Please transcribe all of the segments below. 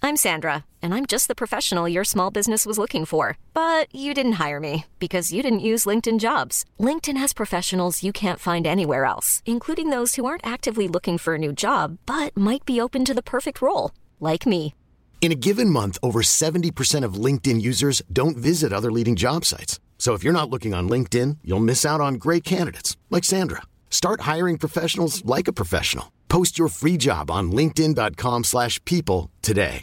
I'm Sandra, and I'm just the professional your small business was looking for. But you didn't hire me because you didn't use LinkedIn Jobs. LinkedIn has professionals you can't find anywhere else, including those who aren't actively looking for a new job, but might be open to the perfect role, like me. In a given month, over 70% of LinkedIn users don't visit other leading job sites. So if you're not looking on LinkedIn, you'll miss out on great candidates like Sandra. Start hiring professionals like a professional. Post your free job on linkedin.com/people today.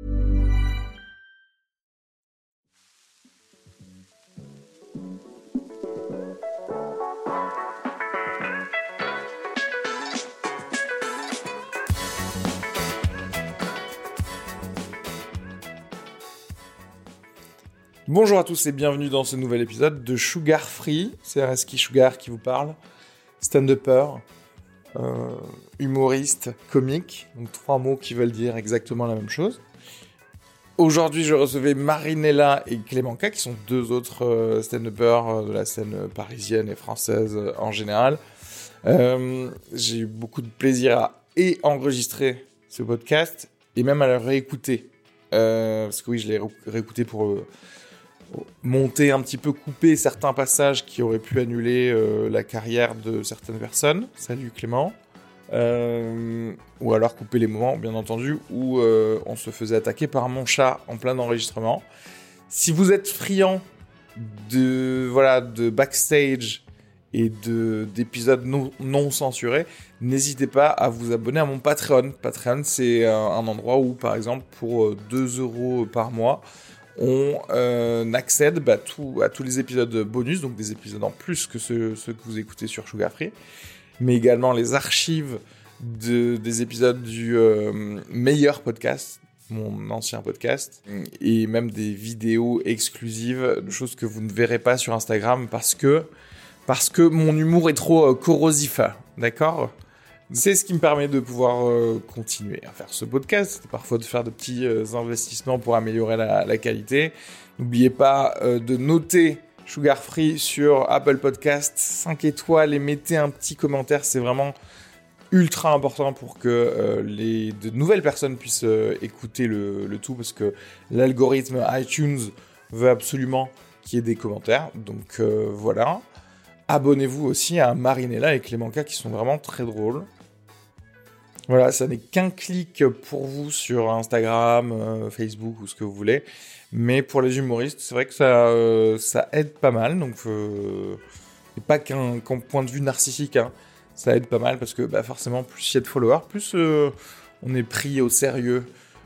Bonjour à tous et bienvenue dans ce nouvel épisode de Sugar Free. C'est Reski Sugar qui vous parle. Stand-upper, humoriste, comique. Donc 3 mots qui veulent dire exactement la même chose. Aujourd'hui, je recevais Marinella et Clément K, qui sont 2 autres stand-uppers de la scène parisienne et française en général. J'ai eu beaucoup de plaisir à enregistrer ce podcast et même à le réécouter. Parce que oui, je l'ai réécouté pour monter un petit peu, couper certains passages qui auraient pu annuler la carrière de certaines personnes. Salut Clément. Ou alors couper les moments, bien entendu, où on se faisait attaquer par mon chat en plein enregistrement. Si vous êtes friand de backstage et d'épisodes non censurés, n'hésitez pas à vous abonner à mon Patreon. Patreon, c'est un endroit où, par exemple, pour 2€ par mois, on accède à tous les épisodes bonus, donc des épisodes en plus que ceux que vous écoutez sur Sugar Free, mais également les archives des épisodes du meilleur podcast, mon ancien podcast, et même des vidéos exclusives, choses que vous ne verrez pas sur Instagram parce que mon humour est trop corrosif, d'accord ? C'est ce qui me permet de pouvoir continuer à faire ce podcast, parfois de faire de petits investissements pour améliorer la qualité. N'oubliez pas de noter Sugar Free sur Apple Podcast, 5 étoiles, et mettez un petit commentaire, c'est vraiment ultra important pour que de nouvelles personnes puissent écouter le tout, parce que l'algorithme iTunes veut absolument qu'il y ait des commentaires, donc voilà. Abonnez-vous aussi à Marinella et Clément K qui sont vraiment très drôles. Voilà, ça n'est qu'un clic pour vous sur Instagram, Facebook ou ce que vous voulez. Mais pour les humoristes, c'est vrai que ça aide pas mal. Donc, et pas qu'un point de vue narcissique, hein. Ça aide pas mal parce que forcément, plus il y a de followers, plus on est pris au sérieux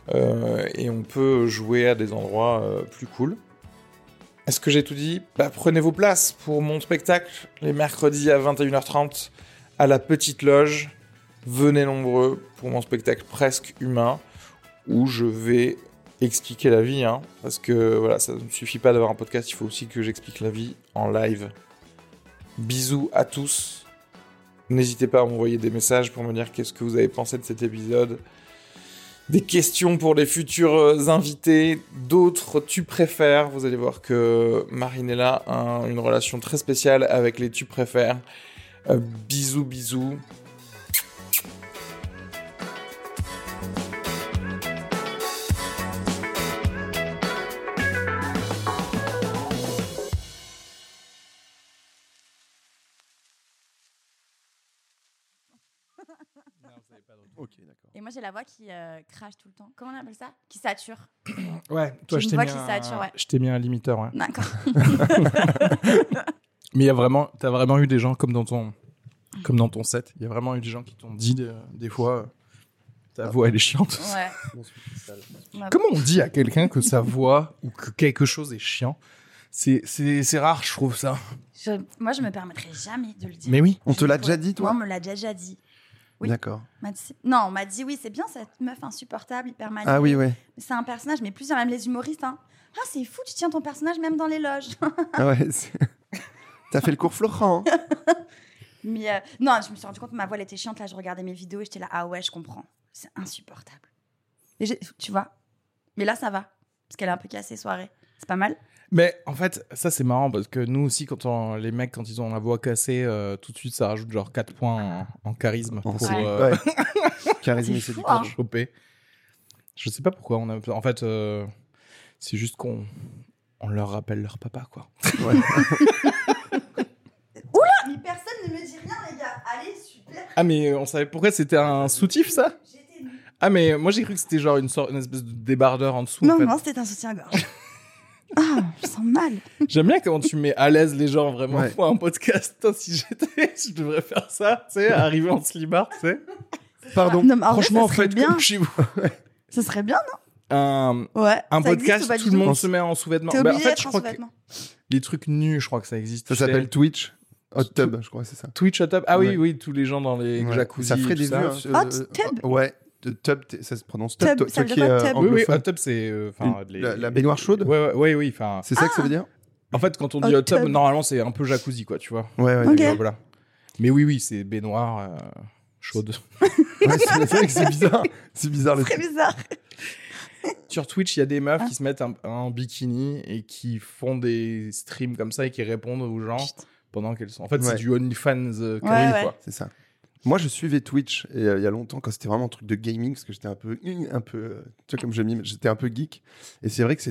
et on peut jouer à des endroits plus cool. Est-ce que j'ai tout dit ? Prenez vos places pour mon spectacle les mercredis à 21h30 à la Petite Loge. Venez nombreux pour mon spectacle presque humain où je vais expliquer la vie, hein, parce que voilà, ça ne suffit pas d'avoir un podcast, il faut aussi que j'explique la vie en live. Bisous à tous. N'hésitez pas à m'envoyer des messages pour me dire qu'est-ce que vous avez pensé de cet épisode. Des questions pour les futurs invités, d'autres tu préfères. Vous allez voir que Marinella a une relation très spéciale avec les tu préfères. Bisous. Ok, d'accord. Et moi, j'ai la voix qui crache tout le temps. Comment on appelle ça ? Qui sature. Ouais, toi, je t'ai mis un limiteur, ouais. D'accord. Mais t'as vraiment eu des gens comme dans ton set. Il y a vraiment eu des gens qui t'ont dit des fois, ta voix elle est chiante. Ouais. Comment on dit à quelqu'un que sa voix ou que quelque chose est chiant ? C'est rare, je trouve ça. Moi, je me permettrais jamais de le dire. Mais oui. On te l'a déjà dit, toi ? Moi, on me l'a déjà dit. Oui. D'accord. On m'a dit oui, c'est bien cette meuf insupportable, hyper mal. Ah oui, ouais. C'est un personnage, mais plusieurs, même les humoristes. Hein. Ah, c'est fou, tu tiens ton personnage même dans les loges. Ah ouais, t'as fait le cours Florent. Mais non, je me suis rendu compte que ma voix elle était chiante. Là, je regardais mes vidéos et j'étais là, ah ouais, je comprends. C'est insupportable. Tu vois. Mais là, ça va. Parce qu'elle est un peu cassée soirée. C'est pas mal. Mais en fait, ça c'est marrant parce que nous aussi, les mecs, quand ils ont la voix cassée, tout de suite ça rajoute genre 4 points en charisme. Ouais. Charisme et séduction. Choper. Je sais pas pourquoi on a. En fait, c'est juste qu'on leur rappelle leur papa, quoi. Ouais. Mais personne ne me dit rien, les gars. Allez, super. Ah, mais on savait pourquoi c'était un soutif, ça? J'étais nulle. Ah, mais moi j'ai cru que c'était genre une espèce de débardeur en dessous. Non, en fait. non, c'était un soutien-gorge. Ah, je sens mal. J'aime bien comment tu mets à l'aise les gens vraiment Ouais. pour un podcast. Putain, si j'étais, je devrais faire ça, tu sais, arriver en slibard, tu sais. Pardon. Non, mais en Franchement, vrai, ça serait faites bien. comme chez vous. Ça serait bien, Un, non? Ouais. un Ça existe podcast, ou pas tout du le monde tout se met en sous-vêtements. T'es Bah, en obligé fait, d'être je en crois que sous-vêtements. les trucs nus, je crois que ça existe. Ça tu sais. s'appelle Twitch. Hot Tub, je crois, c'est ça. Twitch Hot Tub. Ah oui, Ouais. oui, tous les gens dans les Ouais. jacuzzi. Ça ferait tout des ça. vues. Hot Tub Ouais. De tub, ça se prononce tub. Tub, Toi ça veut qui dire es quoi, tub Oui, oui, anglophone. Hot Tub, c'est. La baignoire chaude. Oui, enfin. C'est ça que ça veut dire? En fait, quand on dit Hot Hot Tub, Tub. normalement, c'est un peu jacuzzi, quoi, tu vois. Ouais, ouais. Ok. Voilà. Mais oui, c'est baignoire chaude. Ouais, c'est vrai que c'est bizarre. C'est bizarre le Très truc. bizarre. Sur Twitch, il y a des meufs qui se mettent en bikini et qui font des streams comme ça et qui répondent aux gens Putain. pendant qu'elles sont. En fait, c'est Ouais. du OnlyFans curry, Ouais. quoi. C'est ça. Moi, je suivais Twitch et, il y a longtemps quand c'était vraiment un truc de gaming parce que j'étais un peu, tu vois, comme je mime, j'étais un peu geek. Et c'est vrai que c'est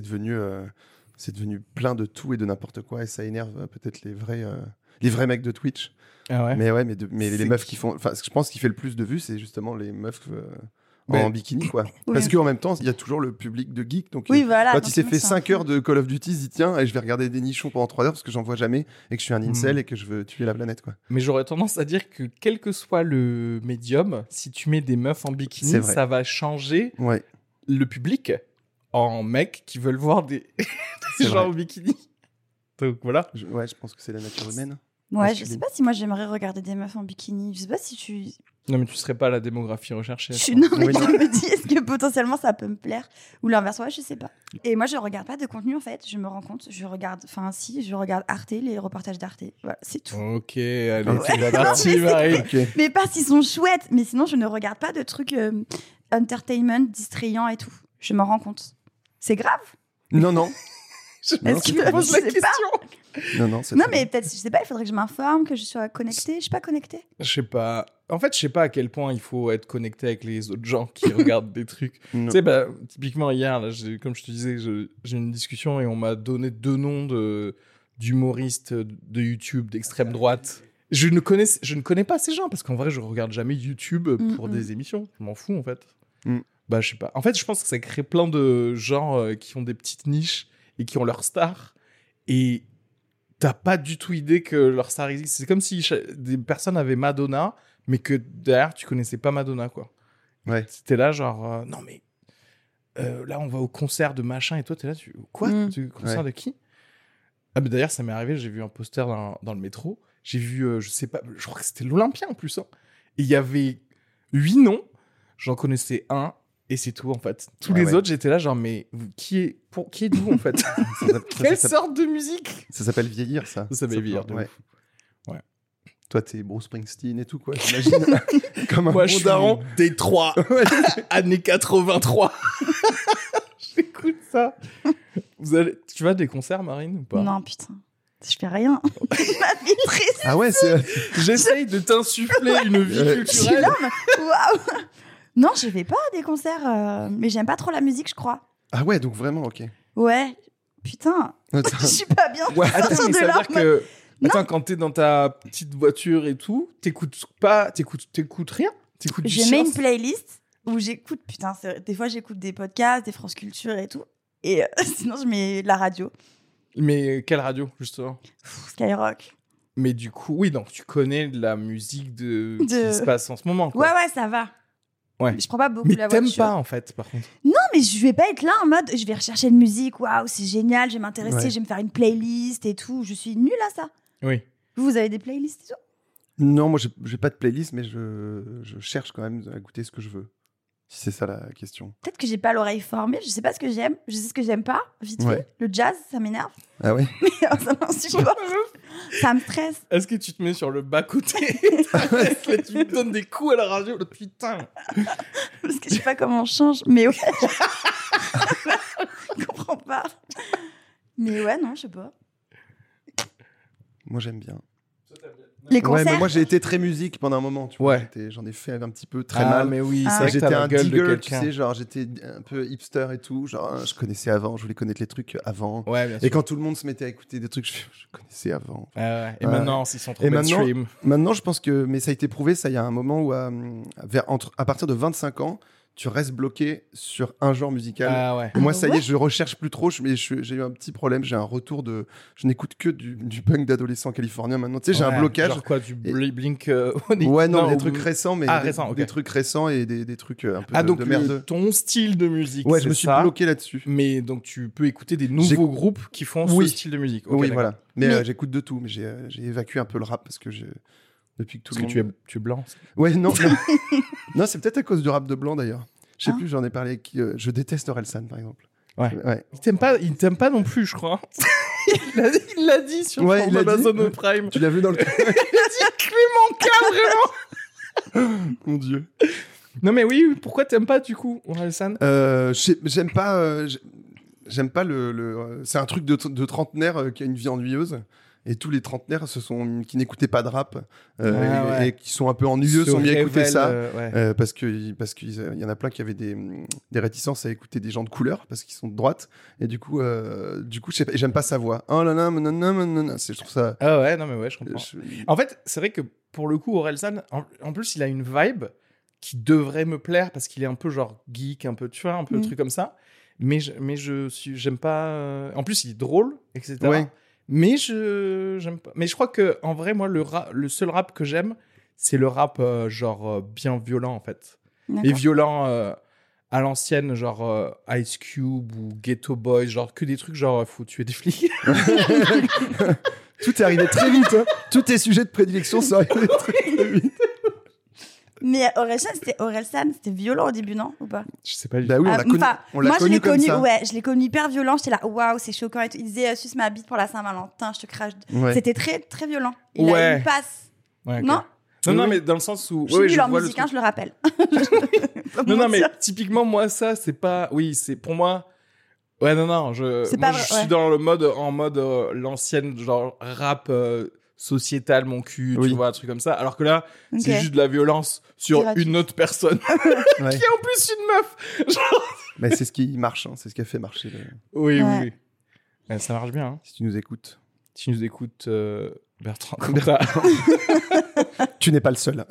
devenu plein de tout et de n'importe quoi et ça énerve peut-être les vrais mecs de Twitch. Ah ouais. Mais ouais, mais les C'est meufs qui qui font, enfin, je pense qu'il fait le plus de vues, c'est justement les meufs Ouais. en bikini, quoi. Oui. Parce qu'en même temps, il y a toujours le public de geek, donc Oui, voilà. quand donc il s'est moi, fait c'est un 5 peu- heures de Call of Duty, il dit tiens, et je vais regarder des nichons pendant 3 heures parce que j'en vois jamais et que je suis un incel et que je veux tuer la planète, quoi. Mais j'aurais tendance à dire que quel que soit le médium, si tu mets des meufs en C'est bikini, vrai. ça va changer Ouais. le public en mecs qui veulent voir des, C'est des gens vrai. en bikini. Donc voilà. Ouais, je pense que c'est la nature humaine. Ouais, Parce je que sais les- pas si moi j'aimerais regarder des meufs en bikini. Je sais pas si tu. Non, mais tu serais pas la démographie recherchée. Je je suis... pense. Non, mais Oui, je non. me dis, est-ce que potentiellement ça peut me plaire? Ou l'inverse, ouais, je sais pas. Et moi, je regarde pas de contenu en fait. Je me rends compte. Je regarde. Enfin, si, je regarde Arte, les reportages d'Arte. Voilà, c'est tout. Ok, allez, Ok, c'est d'accord. parti, Non, mais Marie. Ok. Mais parce qu'ils sont chouettes. Mais sinon, je ne regarde pas de trucs entertainment, distrayants et tout. Je m'en rends compte. C'est grave. Non, non. Je Non, Est-ce c'est que pas pose je la sais pas. question. Non, non, c'est Non, très mais bien. peut-être, je sais pas. Il faudrait que je m'informe, que je sois connectée. Je suis pas connectée. Je sais pas. En fait, je sais pas à quel point il faut être connecté avec les autres gens qui regardent des trucs. Non. Tu sais, bah, typiquement hier, là, comme je te disais, j'ai une discussion et on m'a donné 2 noms d'humoristes de YouTube d'extrême droite. Je ne connais pas ces gens parce qu'en vrai, je regarde jamais YouTube pour des émissions. Je m'en fous en fait. Mm. Bah, je sais pas. En fait, je pense que ça crée plein de gens qui ont des petites niches et qui ont leur star. Et t'as pas du tout idée que leur star existe. C'est comme si des personnes avaient Madonna, mais que derrière, tu connaissais pas Madonna, quoi. Ouais. C'était là, genre, non, mais là, on va au concert de machin, et toi, t'es là, quoi Concert Ouais. de qui? Ah, mais d'ailleurs, ça m'est arrivé, j'ai vu un poster dans le métro. J'ai vu, je sais pas, je crois que c'était l'Olympia en plus. Hein. Et il y avait 8 noms, j'en connaissais un, et c'est tout, en fait. Tous Ah les ouais. autres, j'étais là, genre, mais qui êtes-vous, en fait? Quelle sorte de musique? Ça s'appelle vieillir, ça. Ça s'appelle vieillir, de ouais. ouf. Ouais. Toi, t'es Bruce Springsteen et tout, quoi, j'imagine. Comme un Moi, bon je suis daron. Détroit, années 83. J'écoute ça. Tu vas à des concerts, Marine, ou pas? Non, putain. Je fais rien. Ma vie est triste. Ah ouais, c'est... J'essaye de t'insuffler une vie Je suis culturelle. là, mais waouh. Non, je vais pas à des concerts, mais j'aime pas trop la musique, je crois. Ah ouais, donc vraiment, ok. Ouais. Putain, Attends. je suis pas bien. Ouais, Attends, Sortir mais de ça veut là, dire que... Attends, quand t'es dans ta petite voiture et tout, t'écoutes rien? T'écoutes du Je mets une silence? playlist où j'écoute, putain, des fois j'écoute des podcasts, des France Culture et tout. Et sinon, je mets la radio. Mais quelle radio, justement? Skyrock. Mais du coup, oui, donc tu connais de la musique qui De- se passe en ce moment, quoi. Ouais, ouais, ça va. Ouais. Je prends pas beaucoup Mais la t'aimes voiture. pas, en fait, par contre. Non, mais je vais pas être là en mode je vais rechercher une musique, waouh, c'est génial, je vais m'intéresser, Ouais. je vais me faire une playlist et tout. Je suis nulle à ça. Oui. Vous avez des playlists et tout? Non, moi, j'ai pas de playlist, mais je cherche quand même à goûter ce que je veux. Si c'est ça la question. Peut-être que j'ai pas l'oreille formée, je sais pas ce que j'aime, je sais ce que j'aime pas, vite Ouais. fait. Le jazz, ça m'énerve. Ah ouais. Ça m'insupporte. Ça me stresse. Est-ce que tu te mets sur le bas-côté? Là, tu me donnes des coups à la radio. Là, putain. Parce que je sais pas comment on change. Mais ouais. Je comprends pas. Mais ouais, non, je sais pas. Moi, j'aime bien. Les Ouais, concerts. mais moi j'ai été très musique pendant un moment, tu vois. Ouais. J'en ai fait un petit peu très mal. mais oui, Ah. c'est vrai que J'étais t'as la un gueule de digger, tu quelqu'un. sais, genre j'étais un peu hipster et tout. Genre, je connaissais avant, je voulais connaître les trucs avant. Ouais, bien sûr. Et quand tout le monde se mettait à écouter des trucs, je connaissais avant. Ouais. Et Ouais. maintenant, ils sont trop Et maintenant- mainstream. Maintenant, je pense que, mais ça a été prouvé, ça, il y a un moment où, à partir de 25 ans, tu restes bloqué sur un genre musical. Ah ouais. Et moi, Ah ça y ouais est, je recherche plus trop, mais j'ai eu un petit problème. J'ai un retour de. Je n'écoute que du punk d'adolescent californien maintenant. Tu sais, j'ai un Ouais, blocage. Genre quoi, du Et- Blink Ouais, non, des ou- trucs récents, mais Ah, des, récents, ok. des trucs récents et des trucs un peu Ah, de, donc de merdeux. ton style de musique, Ouais, c'est je me suis ça. bloqué là-dessus. Mais donc tu peux écouter des nouveaux groupes qui font Oui. ce style de musique. Ok, Oui, d'accord. voilà. Mais, Mais- j'écoute de tout. Mais j'ai évacué un peu le rap parce que depuis que tout Parce le que monde. tu es blanc. Ouais, non. Non, c'est peut-être à cause du rap de blanc d'ailleurs. Je sais Ah. plus, j'en ai parlé avec qui. Je déteste Orelsan par exemple. Ouais. Ouais. Il t'aime pas non plus, je crois. il l'a dit sur Ouais, il a dit. Amazon Prime. Tu l'as vu dans le. Clément K, vraiment. Mon Dieu. Non mais oui, pourquoi t'aimes pas du coup Orelsan? J'aime pas. J'aime pas le. C'est un truc de trentenaire qui a une vie ennuyeuse. Et tous les trentenaires qui n'écoutaient pas de rap Ouais. et qui sont un peu ennuyeux sont mis à écouter ça. Ouais. Parce qu'il y en a plein qui avaient des réticences à écouter des gens de couleur parce qu'ils sont de droite. Et du coup, je sais pas, j'aime pas sa voix. Oh là là, nanana, je trouve ça. Ah ouais, non mais ouais, je comprends. je- En fait, c'est vrai que pour le coup, Orelsan, en plus, il a une vibe qui devrait me plaire parce qu'il est un peu genre geek, un peu, tu vois, un peu Mm. truc comme ça. Mais j'aime pas. En plus, il est drôle, etc. Ouais. Mais j'aime pas. Mais je crois que en vrai, moi, le seul rap que j'aime, c'est le rap genre bien violent en fait. Et D'accord. violent à l'ancienne, genre Ice Cube ou Ghetto Boys, genre que des trucs genre faut tuer des flics. Tout est arrivé très vite. Hein. Tous tes sujets de prédilection sont arrivés très vite. Mais Orelsan, c'était violent au début, non? Ou pas? Je sais pas. Bah oui, Ah, on l'a moi, connu je l'ai comme connu, ça. ouais, je l'ai connu hyper violent. J'étais là, waouh, c'est choquant et tout. Il disait, suce ma bite pour la Saint-Valentin, je te crache. Ouais. C'était très, très violent. Il a Ouais. une passe. Ouais, ok. Non? Non, Oui. mais dans le sens où. Je suis ouais, nulle en vois le musique, hein, truc. je le rappelle. Non, non, mais typiquement, moi, ça, c'est pas. Oui, c'est pour moi. Ouais, non, C'est moi, pas je vrai, ouais. suis dans en mode l'ancienne, genre rap sociétal, mon cul, Oui. tu vois, un truc comme ça. Alors que là, Ok. c'est juste de la violence sur Gratuit. une autre personne Ouais. qui est en plus une meuf. Genre... Mais c'est ce qui marche, hein. C'est ce qui a fait marcher. Oui, Ouais. oui. Ouais, ça marche bien. Hein. Si tu nous écoutes. Si tu nous écoutes, Bertrand Cantat. Tu n'es pas le seul.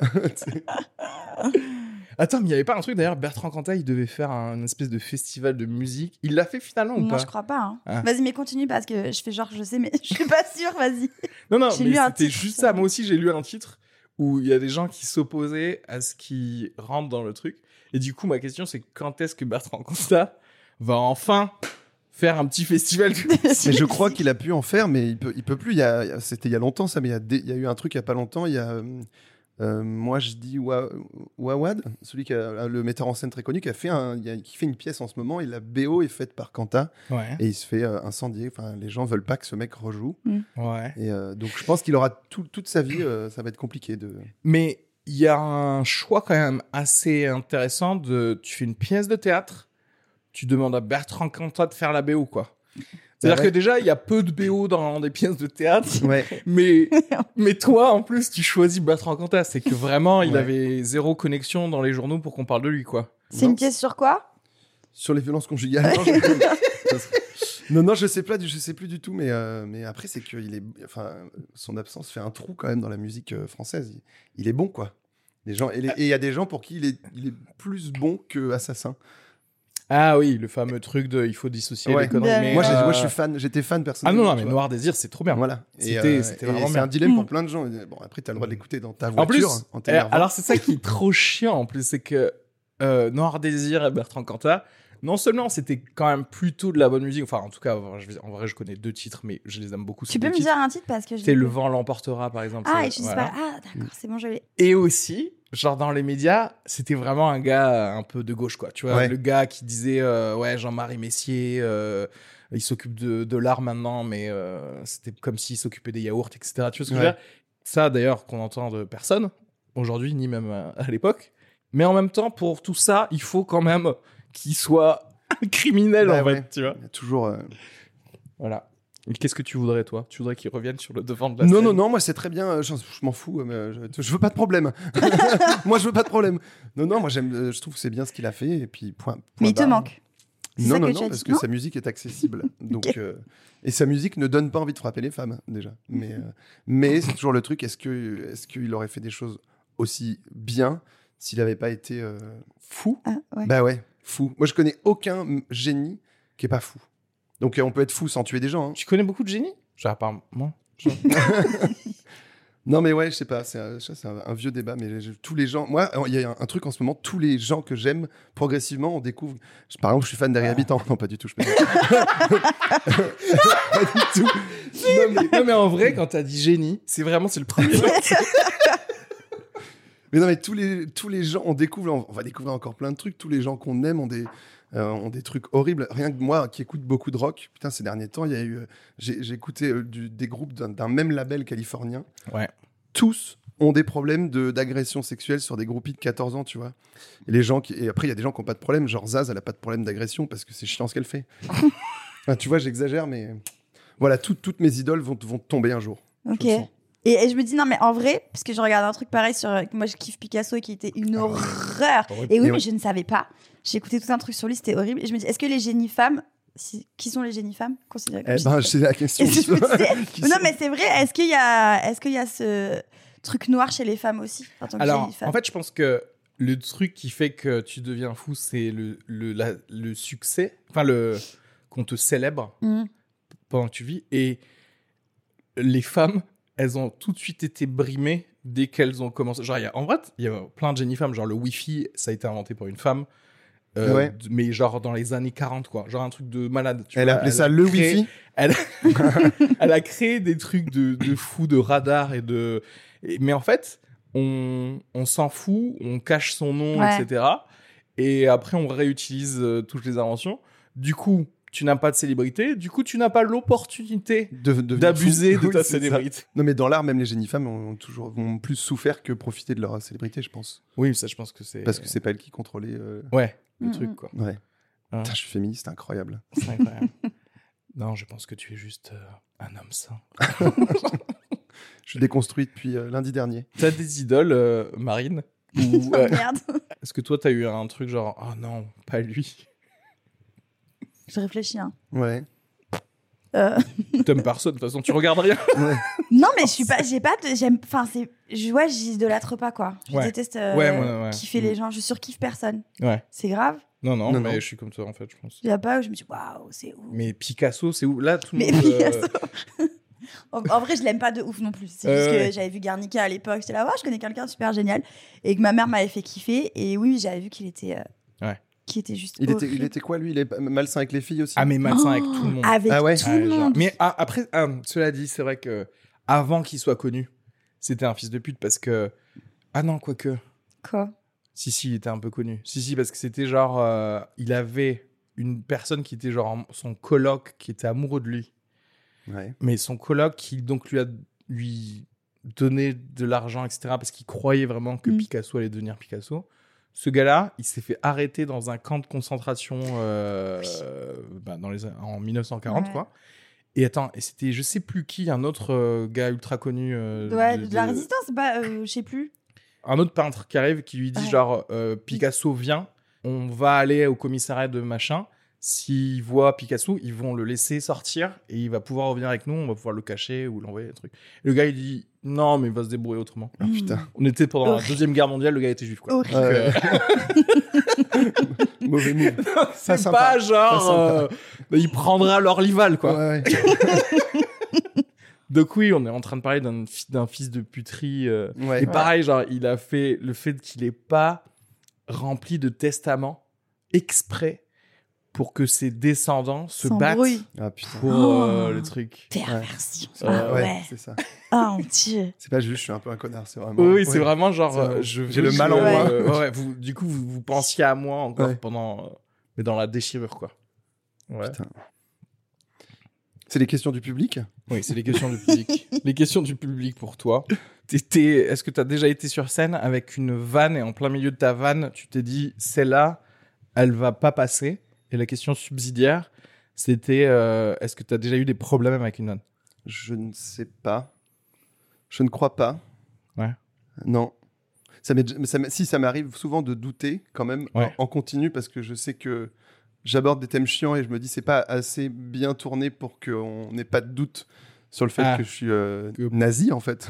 Attends, mais il n'y avait pas un truc d'ailleurs, Bertrand Cantat, il devait faire une espèce de festival de musique. Il l'a fait finalement ou Non, pas? je crois pas. Hein. Ah. Vas-y, mais continue parce que je fais genre, je sais, mais je suis pas sûre, vas-y. Non, non, J'ai mais lu un c'était titre, juste ça. ça. Moi aussi, j'ai lu un titre où il y a des gens qui s'opposaient à ce qui rentre dans le truc. Et du coup, ma question, c'est quand est-ce que Bertrand Cantat va enfin faire un petit festival de Mais musique? je crois qu'il a pu en faire, mais il peut plus. C'était il y a longtemps ça, mais il y a eu un truc il y a pas longtemps. Il y a moi je dis Wawad, celui le metteur en scène très connu qui fait une pièce en ce moment et la BO est faite par Cantat Ouais, et il se fait incendier. Enfin, les gens veulent pas que ce mec rejoue ouais. et donc je pense qu'il aura toute sa vie. Ça va être compliqué de. Mais il y a un choix quand même assez intéressant tu fais une pièce de théâtre, tu demandes à Bertrand Cantat de faire la BO, quoi. C'est-à-dire ouais. que déjà, il y a peu de BO dans des pièces de théâtre. Ouais. Mais toi, en plus, tu choisis Bertrand Cantat. C'est que vraiment, il Ouais. avait zéro connexion dans les journaux pour qu'on parle de lui, quoi. C'est Non. une pièce sur quoi? Sur les violences conjugales. Non, je sais plus du tout, mais après c'est que son absence fait un trou quand même dans la musique française. Il est bon, quoi. Les gens et il y a des gens pour qui il est plus bon que Assassin. Ah oui, le fameux truc de il faut dissocier Ouais. les conneries. Ben, Mais, Moi, je suis fan, j'étais fan Ah personnellement. non, non, tu mais vois. Noir Désir, c'est trop bien. Voilà. C'était Et vraiment c'est bien. un dilemme pour plein de gens. Bon, après, t'as le droit de l'écouter dans ta En plus, voiture, en t'énervant. alors c'est ça qui est trop chiant en plus, c'est que Noir Désir et Bertrand Cantat, non seulement c'était quand même plutôt de la bonne musique, enfin en tout cas, en vrai je connais 2 titres, mais je les aime beaucoup. Tu ces peux 2 me titres. dire un titre parce que je. C'est Le Vent l'emportera par exemple. Ah, c'est- et tu dis voilà. pas. Ah, d'accord, c'est bon, je l'ai. Et aussi, genre dans les médias, c'était vraiment un gars un peu de gauche, quoi. Tu vois, Ouais. le gars qui disait ouais, Jean-Marie Messier, il s'occupe de l'art maintenant, mais c'était comme s'il s'occupait des yaourts, etc. Tu vois ce que je veux Ouais. dire? Ça, d'ailleurs, qu'on entend de personne aujourd'hui, ni même à l'époque. Mais en même temps, pour tout ça, il faut quand même qu'il soit un criminel, Bah en ouais. fait, tu vois. Il y a toujours. Voilà. Qu'est-ce que tu voudrais, toi ? Tu voudrais qu'il revienne sur le devant de la scène ? Non, moi c'est très bien, je m'en fous, mais je veux pas de problème. Moi je veux pas de problème. Non, moi je trouve que c'est bien ce qu'il a fait, et puis point Mais il te barre. manque. C'est ça Non, que tu as parce dit, que sa musique est accessible. Donc, Ok. et sa musique ne donne pas envie de frapper les femmes, déjà. Mais c'est toujours le truc, est-ce qu'il aurait fait des choses aussi bien s'il n'avait pas été fou ? Ah, ouais. Bah ouais, fou. Moi, je connais aucun génie qui est pas fou. Donc, on peut être fou sans tuer des gens. Hein. Tu connais beaucoup de génies ? Genre, à part moi. Non, mais ouais, je sais pas, c'est un vieux débat, mais tous les gens... Moi, il y a un truc en ce moment, tous les gens que j'aime, progressivement, on découvre... Par exemple, je suis fan d'Harry Habitant. Non, pas du tout, je peux pas. Pas du tout. Non, mais en vrai, quand t'as dit génie, c'est le premier. Mais non, mais tous les gens, on va découvrir encore plein de trucs. Tous les gens qu'on aime ont des trucs horribles. Rien que moi, qui écoute beaucoup de rock, putain, ces derniers temps, il y a eu, j'ai écouté des groupes d'un même label californien. Ouais. Tous ont des problèmes d'agression sexuelle sur des groupies de 14 ans, tu vois. Et après, il y a des gens qui n'ont pas de problème. Genre Zaz, elle n'a pas de problème d'agression parce que c'est chiant ce qu'elle fait. Enfin, tu vois, j'exagère, mais voilà, toutes mes idoles vont tomber un jour. Ok. Je le sens. Et je me dis, non, mais en vrai, parce que je regarde un truc pareil sur. Moi, je kiffe Picasso qui était une horreur. Horrible. Et oui, Et mais ouais. je ne savais pas. J'ai écouté tout un truc sur lui, c'était horrible. Et je me dis, est-ce que les génies femmes. Qui sont les génies femmes considérées comme génies C'est la question. Et je me disais, Qui non, sont- mais c'est vrai, est-ce qu'il y a ce truc noir chez les femmes aussi en tant que Alors, génie femme en fait, je pense que le truc qui fait que tu deviens fou, c'est le succès. Enfin, qu'on te célèbre Mhm. pendant que tu vis. Et les femmes, elles ont tout de suite été brimées dès qu'elles ont commencé. Genre, en vrai, il y a plein de génies femmes. Genre, le Wi-Fi, ça a été inventé pour une femme. Ouais. Mais genre dans les années 40, quoi. Genre un truc de malade. Tu Elle vois. a appelé ça le créé- Wi-Fi. Elle a créé des trucs de fou, de radar mais en fait, on s'en fout, on cache son nom, Ouais. etc. Et après, on réutilise toutes les inventions. Du coup, tu n'as pas de célébrité. Du coup, tu n'as pas l'opportunité Devenir d'abuser fou. de Oui, ta c'est ça. célébrité. Non, mais dans l'art, même les génies femmes ont plus souffert que profiter de leur célébrité, je pense. Oui, ça, je pense que c'est. Parce que c'est pas elle qui contrôlait. Ouais, le Mhm. truc, quoi. Ouais. Hein. Putain, je suis féministe, incroyable. C'est incroyable. Non, je pense que tu es juste un homme sain. Je suis déconstruit depuis lundi dernier. T'as des idoles, Marine Ou, Oh, merde. est-ce que toi, t'as eu un truc genre, oh non, pas lui. Je réfléchis, hein. Ouais. T'aimes personne, de toute façon, tu regardes rien. Ouais. Non, mais j'ai pas de. Enfin, j'idolâtre pas, quoi. Je Ouais. déteste Ouais. kiffer les gens. Je surkiffe personne. Ouais. C'est grave. Non, Non, mais non. je suis comme toi, en fait, je pense. Il y a pas où je me dis, waouh, c'est ouf. Mais Picasso, c'est où? Là, tout le Mais monde. Picasso. En vrai, je l'aime pas de ouf non plus. C'est juste Ouais. que j'avais vu Guernica à l'époque. J'étais là, je connais quelqu'un de super génial. Et que ma mère m'avait fait kiffer. Et oui, j'avais vu qu'il était. Ouais. Qui était juste. Il horrible. était quoi, lui? Il est malsain avec les filles aussi? Ah, mais malsain avec tout le monde. Avec Ah ouais. tout Ouais, le genre. monde. Mais après, cela dit, c'est vrai que avant qu'il soit connu, c'était un fils de pute parce que. Ah non, quoique. Quoi? Si, il était un peu connu. Si, parce que c'était genre. Il avait une personne qui était genre son coloc qui était amoureux de lui. Ouais. Mais son coloc qui donc lui donné de l'argent, etc. parce qu'il croyait vraiment que Picasso allait devenir Picasso. Ce gars-là, il s'est fait arrêter dans un camp de concentration en 1940, Ouais. quoi. Et attends, et c'était je sais plus qui, un autre gars ultra connu. Ouais, de la résistance, je sais plus. Un autre peintre qui arrive qui lui dit Ouais. genre Picasso vient, on va aller au commissariat de machin. S'ils voient Picasso, ils vont le laisser sortir et il va pouvoir revenir avec nous, on va pouvoir le cacher ou l'envoyer, un truc. Et le gars, il dit non, mais il va se débrouiller autrement. Ah putain. On était pendant la Horrible. Deuxième Guerre mondiale, le gars était juif, quoi. Horrible. Mauvais move. C'est sympa. pas genre il prendra leur rival, quoi. Ouais. Donc oui, on est en train de parler d'un fils de puterie. Ouais. Et pareil, genre, il a fait le fait qu'il ait pas rempli de testament exprès pour que ses descendants se battent S'embrouille. Ah putain. pour Oh. le truc. Perversion. Ouais. Ah ouais. C'est ça. Oh mon dieu. C'est pas juste, je suis un peu un connard, c'est vraiment. Oui, c'est Ouais. vraiment genre, C'est vraiment- j'ai j'ai le mal en moi. Du coup, vous pensiez à moi encore Ouais. pendant, mais dans la déchirure, quoi. Ouais. Putain. C'est les questions du public? Oui, c'est les questions du public. Les questions du public pour toi. Est-ce que tu as déjà été sur scène avec une vanne et en plein milieu de ta vanne, tu t'es dit, celle-là, elle va pas passer. Et la question subsidiaire, C'était est-ce que tu as déjà eu des problèmes avec une vanne? Je ne sais pas. Je ne crois pas. Ouais. Non. Si, ça m'arrive souvent de douter quand même en continu parce que je sais que j'aborde des thèmes chiants et je me dis c'est pas assez bien tourné pour qu'on n'ait pas de doute sur le fait que je suis nazi en fait.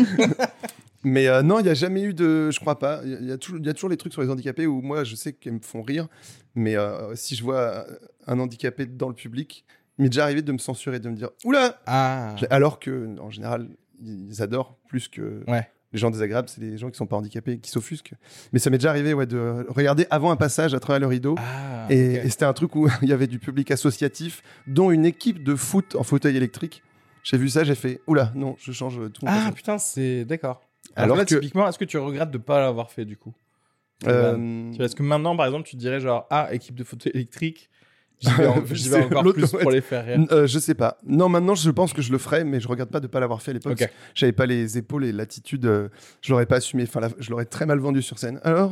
Mais non, il n'y a jamais eu de... Je crois pas. Il y a toujours les trucs sur les handicapés où moi, je sais qu'ils me font rire. Mais si je vois un handicapé dans le public, il m'est déjà arrivé de me censurer, de me dire « Oula !» Alors que, en général, ils adorent plus que... Les gens désagréables, c'est les gens qui ne sont pas handicapés, qui s'offusquent. Mais ça m'est déjà arrivé de regarder avant un passage à travers le rideau. Et c'était un truc où il y avait du public associatif, dont une équipe de foot en fauteuil électrique. J'ai vu ça, j'ai fait « Oula, non, je change tout mon passage. » Putain, c'est... D'accord. Alors là, que... typiquement, est-ce que tu regrettes de ne pas l'avoir fait, du coup Est-ce que maintenant, par exemple, tu te dirais genre, équipe de fauteuil électrique, j'y vais encore plus pour les faire rire. Je sais pas. Non, maintenant, je pense que je le ferais, mais je regrette pas de pas l'avoir fait à l'époque. Okay. J'avais pas les épaules et l'attitude. Je l'aurais pas assumé. Enfin, je l'aurais très mal vendu sur scène. Alors,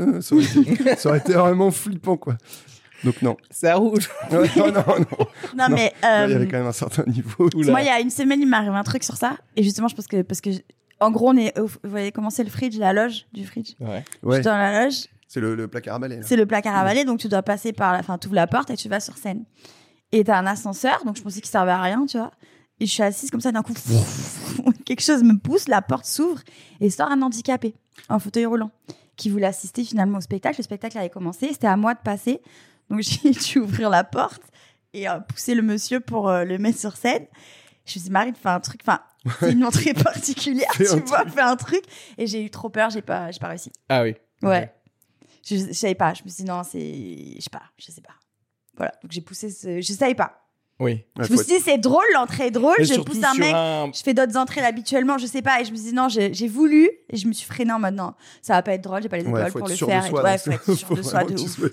ça aurait été vraiment flippant, quoi. Donc non. C'est à rouge. Non. Non, mais il y avait quand même un certain niveau. Moi, il y a une semaine, il m'est arrivé un truc sur ça. Et justement, je pense que parce que en gros, vous voyez comment c'est le fridge, la loge du fridge. Ouais. Je suis dans la loge. C'est le placard à balai. C'est le placard à balai, donc tu dois passer tu ouvres la porte et tu vas sur scène. Et t'as un ascenseur, donc je pensais qu'il servait à rien, tu vois. Et je suis assise comme ça, d'un coup, quelque chose me pousse, la porte s'ouvre et sort un handicapé en fauteuil roulant qui voulait assister finalement au spectacle. Le spectacle avait commencé, c'était à moi de passer. Donc j'ai dû ouvrir la porte et pousser le monsieur pour le mettre sur scène. Je me suis dit, Marie, fais un truc, c'est une entrée particulière, fais un truc. Et j'ai eu trop peur, j'ai pas réussi. Ah oui. Ouais. Okay. Je savais pas, je me suis dit, non, je sais pas. Voilà, donc j'ai poussé je savais pas. Oui. Je me suis dit, c'est drôle, l'entrée est drôle, mais je pousse un mec, je fais d'autres entrées habituellement, je sais pas, et je me suis dit, non, j'ai voulu, et je me suis freinée en mode, non, ça va pas être drôle, j'ai pas les épaules pour le faire. Faut être sûr de soi, de ouf.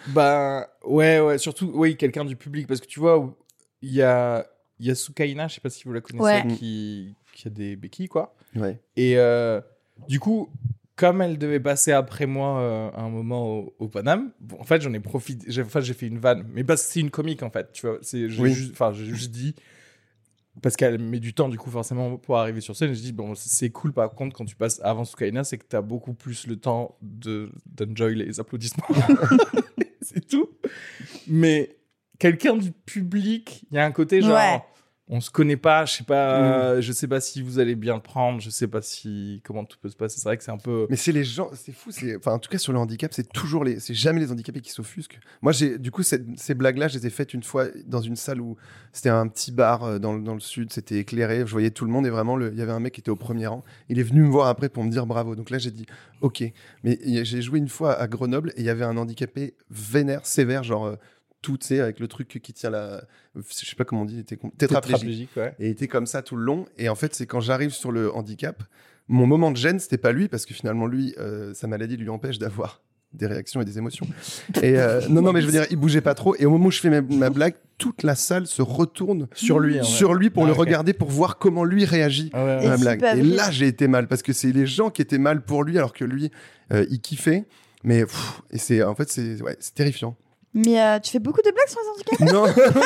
Ouais, surtout, quelqu'un du public, parce que tu vois, il y a Soukaina, je sais pas si vous la connaissez, qui a des béquilles, quoi. Ouais. Et du coup, comme elle devait passer après moi à un moment au Paname, en fait, j'en ai profité. J'ai fait une vanne, mais parce que c'est une comique, en fait. Tu vois, j'ai juste dit, parce qu'elle met du temps, du coup, forcément, pour arriver sur scène. Je dis, bon, c'est cool, par contre, quand tu passes avant Soukaina, c'est que t'as beaucoup plus le temps d'enjoy les applaudissements. C'est tout. Mais quelqu'un du public, il y a un côté genre... On se connaît pas, je sais pas si vous allez bien le prendre, je sais pas comment tout peut se passer. C'est vrai que c'est un peu. Mais c'est les gens, c'est fou. En tout cas, sur le handicap, c'est jamais les handicapés qui s'offusquent. Moi, du coup, ces blagues-là, je les ai faites une fois dans une salle où c'était un petit bar dans le sud, c'était éclairé, je voyais tout le monde et vraiment, il y avait un mec qui était au premier rang. Il est venu me voir après pour me dire bravo. Donc là, j'ai dit ok. Mais j'ai joué une fois à Grenoble et il y avait un handicapé vénère, sévère, genre. Tout, tu sais, avec le truc qui tient je sais pas comment on dit, il était tétraplégique. Ouais. Et il était comme ça tout le long. Et en fait, c'est quand j'arrive sur le handicap, mon moment de gêne, c'était pas lui, parce que finalement, lui, sa maladie lui empêche d'avoir des réactions et des émotions. Et non, mais je veux dire, il bougeait pas trop. Et au moment où je fais ma blague, toute la salle se retourne sur lui pour le regarder, pour voir comment lui réagit à ma blague. Et là, j'ai été mal, parce que c'est les gens qui étaient mal pour lui, alors que lui, il kiffait. Mais c'est terrifiant. Mais tu fais beaucoup de blagues sur les handicaps? Non,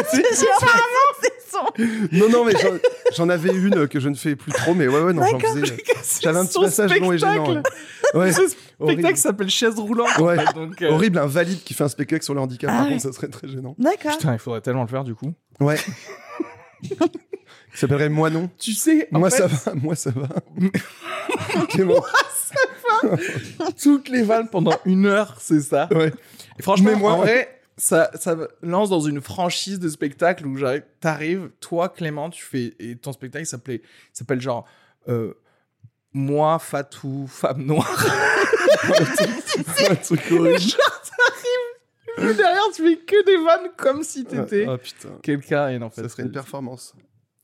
c'est non, mais j'en avais une que je ne fais plus trop, mais non, j'en faisais. J'avais un petit passage long et gênant. Ouais. Ce spectacle s'appelle Chaise roulante. Ouais. En fait, donc, horrible, un valide qui fait un spectacle sur le handicap. Par contre, ça serait très gênant. D'accord. Putain, il faudrait tellement le faire du coup. Ouais. Il s'appellera Moi non. Tu sais, moi ça va. Moi ça va. Toutes les vannes pendant 1 heure, c'est ça. Ouais. Et franchement, en vrai, ça lance dans une franchise de spectacle où t'arrives, toi, Clément, et ton spectacle s'appelle genre Moi, Fatou, femme noire. Un truc horrible. Genre, t'arrives, derrière, tu fais que des vannes comme si t'étais quelqu'un. Et en fait, ça serait une performance.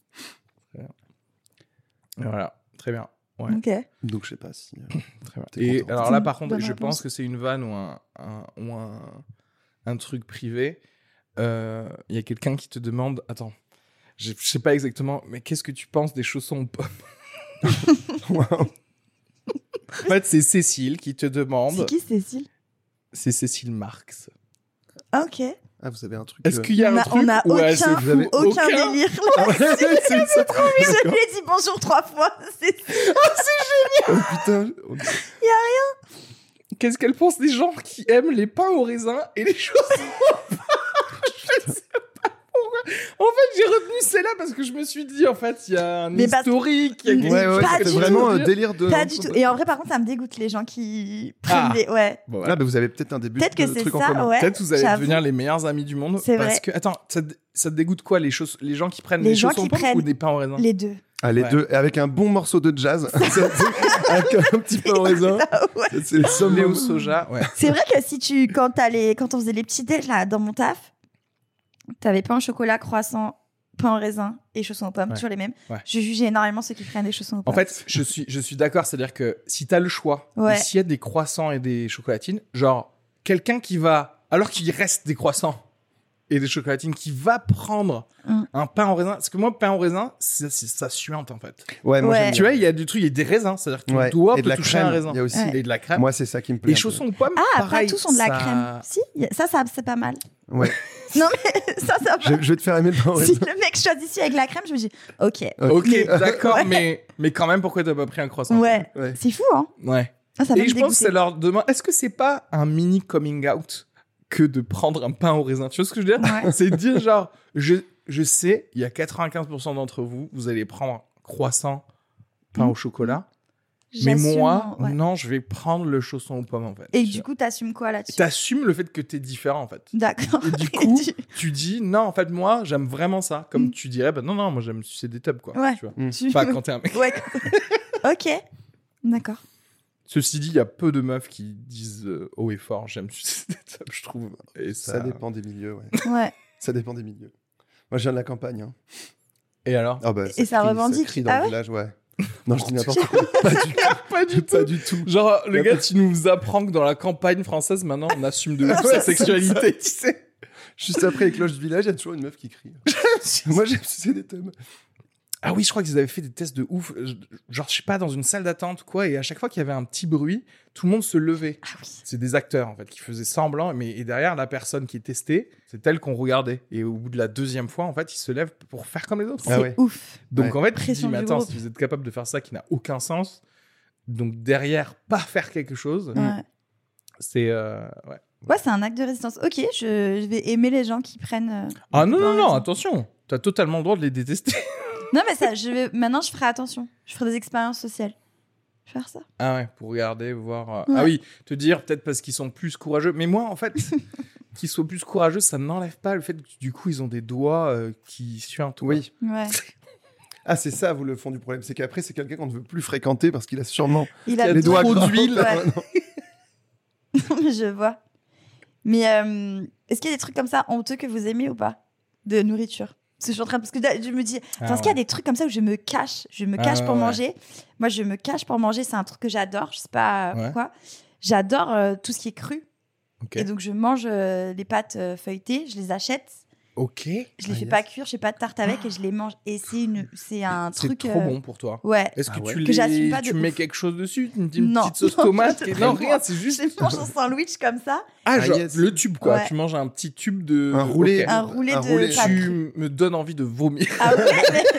Voilà, très bien. Ouais. Ok. Donc, je sais pas si. Très bien. Et alors là, par contre, je pense que c'est une vanne ou un truc privé. Il y a quelqu'un qui te demande. Attends, je sais pas exactement, mais qu'est-ce que tu penses des chaussons aux pommes? Wow. En fait, c'est Cécile qui te demande. C'est qui Cécile? C'est Cécile Marx. Ok. Ah, vous avez un truc. Est-ce qu'il y a un truc On a Ouais, aucun, vous avez aucun délire. Ah ouais, c'est ça. Je lui ai dit bonjour 3 fois. Oh putain. Qu'est-ce qu'elle pense des gens qui aiment les pains au raisin et les chaussons au pain? Je sais pas pourquoi. En fait, j'ai retenu celle-là parce que je me suis dit, en fait, il y a un Mais parce- historique. Il y a Ouais, ouais, Pas c'est du vraiment tout. un délire de. Pas du tout. Et en vrai, par contre, ça me dégoûte les gens qui prennent Ah. des. Ouais. Bon, voilà. Ah, bah vous avez peut-être un début Peut-être que de c'est truc en ça, commun. ouais. Peut-être vous allez j'avoue. devenir les meilleurs amis du monde. C'est parce vrai. que, attends, ça te dégoûte quoi, les gens qui prennent Les des gens chaussons qui au pain prennent ou des pains au raisin? Les deux. Ah, les Ouais. deux. Et avec un bon morceau de jazz. Avec un petit peu au raisin. Ah ouais. C'est le Lait summum. au soja, ouais. C'est vrai que si tu, quand on faisait les petits déj là dans mon taf, t'avais pain au chocolat, croissant, pain au raisin et chaussons aux pommes, Ouais. toujours les mêmes. Ouais. Je jugeais énormément ceux qui prennent des chaussons aux pommes. En fait, je suis d'accord, c'est-à-dire que si t'as le choix, Ouais. et s'il y a des croissants et des chocolatines, genre, quelqu'un qui va, alors qu'il reste des croissants et des chocolatines, qui va prendre un pain au raisin, parce que moi, pain au raisin, ça suinte, en fait. Ouais, moi Ouais. j'aime Tu bien. vois, il y a des trucs, il y a des raisins, c'est-à-dire que ton Ouais. doigt Et de peut la toucher crème. un raisin. Il y a aussi. Ouais. Et de la crème. Moi, c'est ça qui me plaît. Les un peu. chaussons aux pommes, Ah, pareil, pas tous ont de la ça- crème. Si, ça c'est pas mal. Ouais. Non mais ça va. Je vais te faire aimer le pain au Si raisin. le mec choisit ici avec la crème, je me dis ok. Ok, Mais- d'accord, Ouais. mais quand même, pourquoi t'as pas pris un croissant? Ouais. Ouais. C'est fou hein. Ouais. Ah, ça va Et me je pense que dégoûter. c'est leur demande. Est-ce que c'est pas un mini coming out que de prendre un pain au raisin? Tu vois ce que je veux dire? Ouais. C'est de dire genre, je sais, il y a 95% d'entre vous, vous allez prendre croissant, pain au chocolat. Mais J'assume, moi, ouais. non, je vais prendre le chausson aux pommes en fait. Et Tu du vois. coup, t'assumes quoi là-dessus? T'assumes le fait que t'es différent en fait. D'accord. Et du coup, tu dis non, en fait, moi, j'aime vraiment ça. Comme tu dirais, bah non, moi, j'aime sucer des tubs quoi. Ouais. Tu vois. Tu- Pas quand t'es un mec. Ouais. Ok. D'accord. Ceci dit, il y a peu de meufs qui disent haut et fort, j'aime sucer des tubs, je trouve. Et Ça dépend des milieux, ouais. Ouais. Ça dépend des milieux. Moi, je viens de la campagne. Hein. Et alors? Ah bah, Et ça crie, revendique. Ça crie dans Ah le ouais village, ouais. Non, je dis n'importe quoi. Pas du Pas du tout. Genre, le Y a gars, pas- tu nous apprends que dans la campagne française, maintenant, on assume de ouf Ouais, sa sexualité, tu sais. Juste après les cloches du village, il y a toujours une meuf qui crie. Moi, j'aime sucer des tubs. Ah oui, je crois qu'ils avaient fait des tests de ouf. Genre, je sais pas, dans une salle d'attente ou quoi, et à chaque fois qu'il y avait un petit bruit, tout le monde se levait. Ah oui. C'est des acteurs, en fait, qui faisaient semblant, et derrière, la personne qui est testée, c'est elle qu'on regardait. Et au bout de la deuxième fois, en fait, ils se lèvent pour faire comme les autres. Ah C'est ouais. ouf. Donc, Ouais. en fait, tu te dis, Pression mais du attends, groupe. si vous êtes capable de faire ça qui n'a aucun sens, donc derrière, pas faire quelque chose, Ouais. c'est... ouais. Ouais, c'est un acte de résistance. Ok, je vais aimer les gens qui prennent. Ah non, pas non, non, raison. attention, t'as totalement le droit de les détester. Non, mais ça, maintenant, je ferai attention. Je ferai des expériences sociales. Je vais faire ça. Ah ouais, pour regarder, voir... Ouais. Ah oui, te dire peut-être parce qu'ils sont plus courageux. Mais moi, en fait, qu'ils soient plus courageux, ça n'enlève pas le fait que du coup, ils ont des doigts qui suintent. quoi. Oui. Ouais. Ah, c'est ça, vous, le fond du problème. C'est qu'après, c'est quelqu'un qu'on ne veut plus fréquenter parce qu'il a sûrement Il a les doigts trop gras. d'huile. Ouais. Non. Je vois. Mais est-ce qu'il y a des trucs comme ça honteux que vous aimez ou pas? De nourriture? Parce que je suis en train... Parce que là, je me dis... Ah Est-ce qu'il y a des trucs comme ça où je me cache? Je me cache ouais, pour ouais. manger. Moi, je me cache pour manger. C'est un truc que j'adore. Je sais pas Ouais. pourquoi. J'adore tout ce qui est cru. Ok. Et donc, je mange les pâtes feuilletées. Je les achète. Ok. Je les fais pas cuire. Je fais pas de tarte avec et je les mange. Et c'est un C'est truc... trop bon pour toi. Ouais. Est-ce que Ah ouais. tu, Que j'assume pas de tu ouf. mets quelque chose dessus? Une Non. petite sauce Non, tomate? je Non, prends- rien, c'est juste... Je mange un sandwich comme ça. Ah, Ah, genre, yes. le tube, quoi. Ouais. Tu manges un petit tube de... Un roulé. Ok. Un roulé Un de roulé. pâtes. Tu me donnes envie de vomir. Ah ouais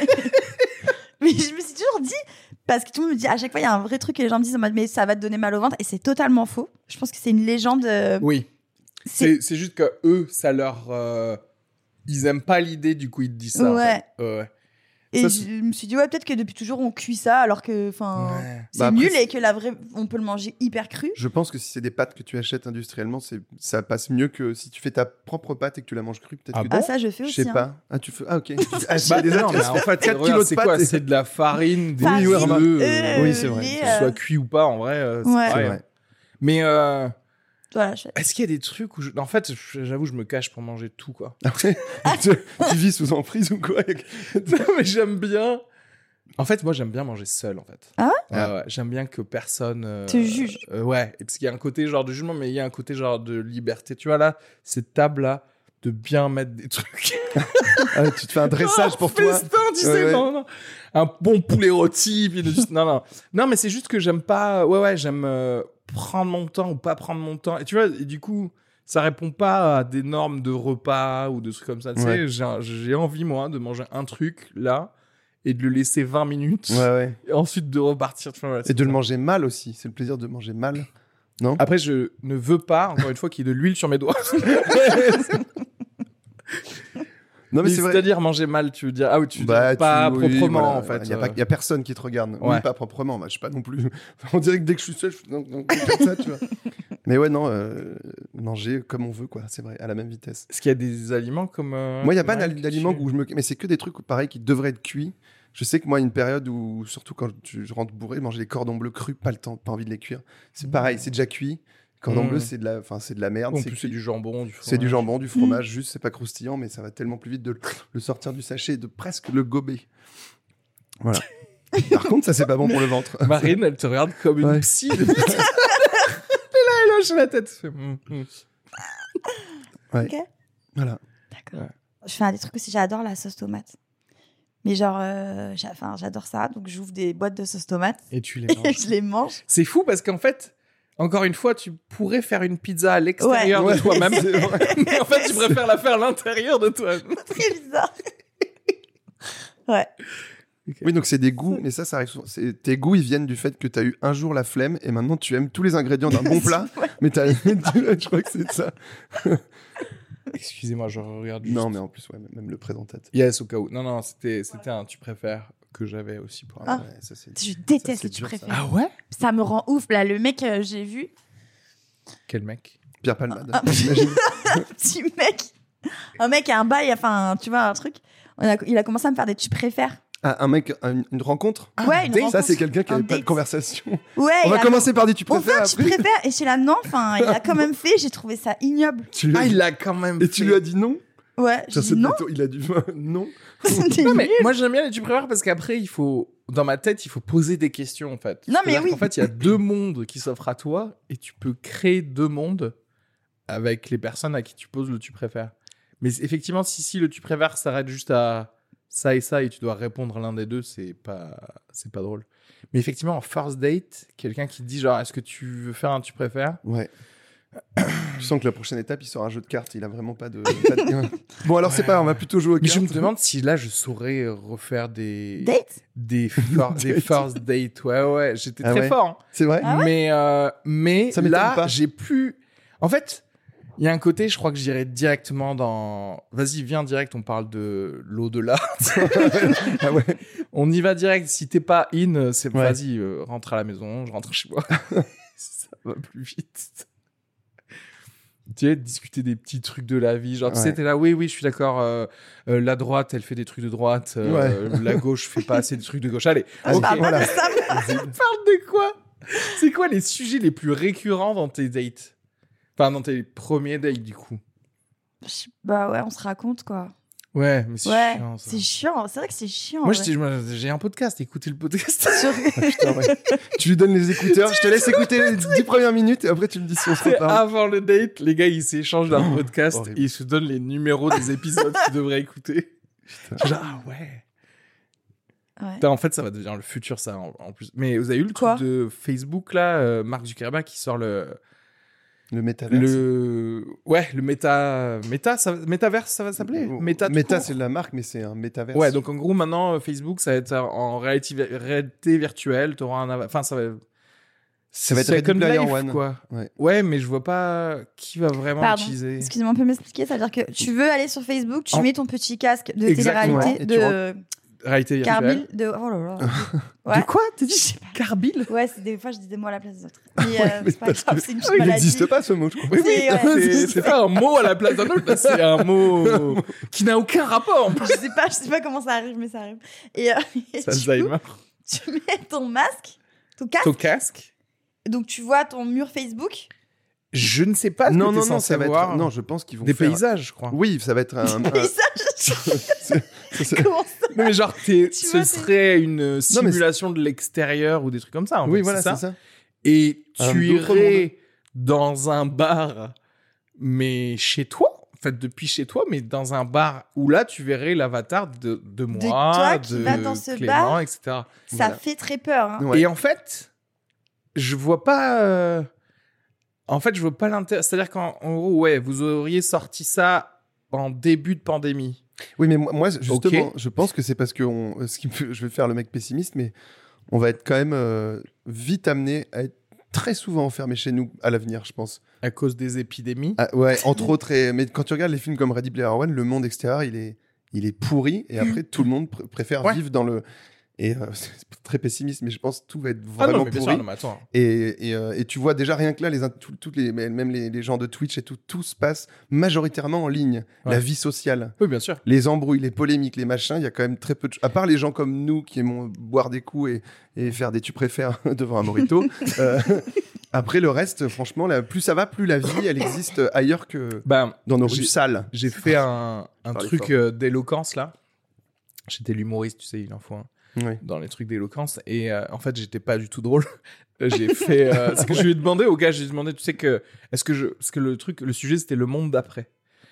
mais je me suis toujours dit, parce que tout le monde me dit, à chaque fois, il y a un vrai truc et les gens me disent, en mode, mais ça va te donner mal au ventre. Et c'est totalement faux. Je pense que c'est une légende. Oui. C'est- C'est juste que eux, ça leur... Ils aiment pas l'idée, du coup, ils te disent ça. en Ouais. fait. Ouais. Et Ça, je me suis dit, ouais, peut-être que depuis toujours, on cuit ça, alors que, enfin, Ouais. c'est Bah, après, nul c'est- et que la vraie, on peut le manger hyper cru. Je pense que si c'est des pâtes que tu achètes industriellement, ça passe mieux que si tu fais ta propre pâte et que tu la manges crue. Peut-être Ah que bon Ah, ça, je fais je aussi. sais hein. pas. Ah, tu fais. Ah, ok. Ah, Bah, des non, mais en fait, 4 regarde, kilos de c'est pâtes. quoi? C'est de la farine, des Farine, œufs, oui, c'est vrai. lait, que ce soit cuit ou pas, en vrai, c'est Ouais. pareil. C'est vrai. Mais Voilà, je fais. est-ce qu'il y a des trucs où... En fait, j'avoue, je me cache pour manger tout, quoi. Ah ouais. tu vis sous emprise ou quoi? Non, mais j'aime bien... En fait, moi, j'aime bien manger seul, en fait. Ah ouais? Ouais. J'aime bien que personne... Te juge. Ouais, et parce qu'il y a un côté genre de jugement, mais il y a un côté genre de liberté. Tu vois, là, cette table-là, de bien mettre des trucs... Ah, tu te fais un dressage pour toi. Festin, tu sais, Ouais. non. Un bon poulet rôti, puis non. Non, mais c'est juste que j'aime pas... Ouais, j'aime prendre mon temps ou pas prendre mon temps. Et tu vois, et du coup, ça répond pas à des normes de repas ou de trucs comme ça. Tu sais, j'ai envie, moi, de manger un truc, là, et de le laisser 20 minutes. Ouais. Et ensuite de repartir. Tu vois, voilà, Et de le manger mal aussi. C'est le plaisir de manger mal. Non ? Après, je ne veux pas, encore une fois, qu'il y ait de l'huile sur mes doigts. Non, mais c'est vrai. C'est-à-dire manger mal, tu veux dire. Ah oui, tu veux dire pas proprement, en fait. Il y a personne qui te regarde. Ouais. Oui, pas proprement. Bah, je suis pas non plus. On dirait que dès que je suis seul, je fais non, comme ça, tu vois. Mais ouais, non, manger comme on veut, quoi. C'est vrai, à la même vitesse. Est-ce qu'il y a des aliments comme. Moi, il n'y a pas d'aliments où je me. Mais c'est que des trucs, pareil, qui devraient être cuits. Je sais que moi, une période où, surtout quand je rentre bourré, manger des cordons bleus crus, pas le temps, pas envie de les cuire. C'est pareil, c'est déjà cuit. Cordon bleu, c'est de la merde. En plus, c'est du jambon, du fromage. C'est du jambon, du fromage, juste, c'est pas croustillant, mais ça va tellement plus vite de le sortir du sachet et de presque le gober. Voilà. Par contre, ça, c'est pas bon pour le ventre. Marine, elle te regarde comme une psy. Elle est là, elle hoche la tête. Ouais. Ok. Voilà. D'accord. Ouais. Je fais un des trucs aussi, j'adore la sauce tomate. Mais genre, j'adore ça, donc j'ouvre des boîtes de sauce tomate Et tu les et manges. je les mange. C'est fou parce qu'en fait, encore une fois, tu pourrais faire une pizza à l'extérieur Ouais. de toi-même. C'est vrai. Mais en fait, tu préfères la faire à l'intérieur de toi. Très bizarre. Ouais. Oui, donc c'est des goûts, mais ça arrive souvent. Tes goûts, ils viennent du fait que tu as eu un jour la flemme et maintenant tu aimes tous les ingrédients d'un bon plat, mais je crois que c'est ça. Excusez-moi, je regarde juste. Non, mais en plus, ouais, même le présentateur. Yes, au cas où. Non, c'était un tu préfères que j'avais aussi pour Ah. Ouais, ça, c'est... Je déteste c'est le tu dur, ça. préfères. Ah ouais? Ça me rend ouf. Là, le mec, j'ai vu, Quel mec? Pierre Palmade, Ah. j'imagine. petit mec. Un mec a un bail, enfin, tu vois, un truc. Il a commencé à me faire des tu préfères. Ah, un mec, une rencontre. Ouais, une date, rencontre. Ça, c'est quelqu'un qui Un n'avait pas de date. conversation. Ouais, On il va a- commencer par des tu On fait préfères un tu après. préfères. Et chez la non, enfin, il a quand même fait. J'ai trouvé ça ignoble. Tu lui as Ah, dit- il l'a quand même Et tu fait. lui as dit non. Ouais, Ça, j'ai c'est dit non. plutôt- Il a dit non. C'était Non, mais nul. moi, j'aime bien les tu préfères parce qu'après, dans ma tête, il faut poser des questions, en fait. Non, mais C'est-à-dire oui. qu'en fait, il y a deux mondes qui s'offrent à toi et tu peux créer deux mondes avec les personnes à qui tu poses le tu préfères. Mais effectivement, si le tu préfères s'arrête juste à ça et tu dois répondre à l'un des deux, c'est pas drôle. Mais effectivement, en first date, quelqu'un qui te dit genre, est-ce que tu veux faire un tu préfères? Ouais. Je sens que la prochaine étape, il sort un jeu de cartes. Il a vraiment pas de. Bon, alors c'est pas grave, on va plutôt jouer aux Mais cartes. je me demande si là, je saurais refaire des Date des first dates. Ouais, j'étais Ah très ouais. fort. Hein. C'est vrai. Ah Mais Ça m'étonne là, pas. j'ai plus. En fait, il y a un côté, je crois que j'irais directement dans. Vas-y, viens direct. On parle de l'au-delà. Ah ouais. On y va direct. Si t'es pas in, c'est Ouais. vas-y, rentre à la maison. Je rentre chez moi. Ça va plus vite. Tu sais, discuter des petits trucs de la vie. Genre, tu sais, Ouais. t'es là, oui, je suis d'accord. La droite, elle fait des trucs de droite. La gauche fait pas assez de trucs de gauche. Allez, Allez, ok. parle pas voilà. de ça. On parle de quoi? C'est quoi les sujets les plus récurrents dans tes dates? Enfin, dans tes premiers dates, du coup. Bah ouais, on se raconte quoi. Ouais, mais c'est Ouais, chiant, ça. c'est chiant. C'est vrai que c'est chiant. Moi, ouais. j'ai un podcast. Écoutez le podcast. Ah, putain, ouais. Tu lui donnes les écouteurs. Je te laisse écouter les 10 premières minutes et après tu me dis si on se Et reparle. avant le date, les gars, ils s'échangent leur podcast horrible. et ils se donnent les numéros des épisodes qu'ils devraient écouter. Genre, ah ouais. Ouais. Putain, en fait, ça va devenir le futur, ça, en plus. Mais vous avez eu le Quoi truc de Facebook, là, Mark Zuckerberg qui sort le métaverse. le métaverse, ça va s'appeler Méta, tout court. c'est la marque, mais c'est un métaverse. Ouais, donc en gros, maintenant, Facebook, ça va être en réalité virtuelle. T'auras un enfin, ça va être Ready Second Player Life, One. quoi. Ouais. Ouais, mais je vois pas qui va vraiment Pardon. utiliser. Excusez-moi, on peut m'expliquer? Ça veut dire que tu veux aller sur Facebook, tu En- mets ton petit casque de Exactement. télé-réalité Et tu de Réalité virtuelle. Carbil. Oh là là. Ouais. De quoi? T'as dit Je sais pas. Carbil? Ouais, c'est des fois je dis des mots à la place des autres. Mais, mais c'est pas parce grave, que- c'est une Il maladie. n'existe pas ce mot, je crois. Oui, oui, ouais. c'est pas un mot à la place d'un autre, c'est un mot qui n'a aucun rapport en plus. Je sais pas comment ça arrive, mais ça arrive. Et C'est du Alzheimer. coup, tu mets ton masque, ton casque, Ton casque? donc tu vois ton mur Facebook. Je ne sais pas ce que t'es Non, censé ça va voir. être. Non, je pense qu'ils vont Des faire. paysages, je crois. Oui, ça va être un. Paysage. Comment ça? Non, mais genre, Tu ce vois, serait une simulation de l'extérieur ou des trucs comme ça. En Oui, fait, voilà, c'est ça. Et Un tu autre irais dans un bar, mais chez toi, en fait, depuis chez toi, mais dans un bar où là, tu verrais l'avatar de moi, toi qui de vas dans ce Clément, bar. etc. Ça Voilà. fait très peur. Hein. Ouais. Et en fait, je vois pas. En fait, je veux pas l'intérêt. C'est-à-dire qu'en gros, ouais, vous auriez sorti ça en début de pandémie. Oui, mais moi justement, je pense que c'est parce que je vais faire le mec pessimiste, mais on va être quand même vite amené à être très souvent enfermé chez nous à l'avenir, je pense. À cause des épidémies. Ah, ouais, entre autres. Mais quand tu regardes les films comme Ready Player One, le monde extérieur, il est pourri, et après tout le monde préfère vivre dans le. Et c'est très pessimiste, mais je pense que tout va être vraiment pourri. Non, mais attends. Et tu vois déjà rien que là, même les gens de Twitch et tout se passe majoritairement en ligne. Ouais. La vie sociale, Oui, bien sûr. les embrouilles, les polémiques, les machins, il y a quand même très peu de... À part les gens comme nous qui aimons boire des coups et faire des tu préfères devant un mojito. Après le reste, franchement, plus ça va, plus la vie, elle existe ailleurs que dans nos rues sales. J'ai fait un truc d'éloquence là. J'étais l'humoriste, tu sais, il en faut un. Oui. Dans les trucs d'éloquence, et en fait j'étais pas du tout drôle. J'ai fait c'est que je lui ai demandé au gars, j'ai demandé, tu sais, que parce que le sujet c'était le monde d'après,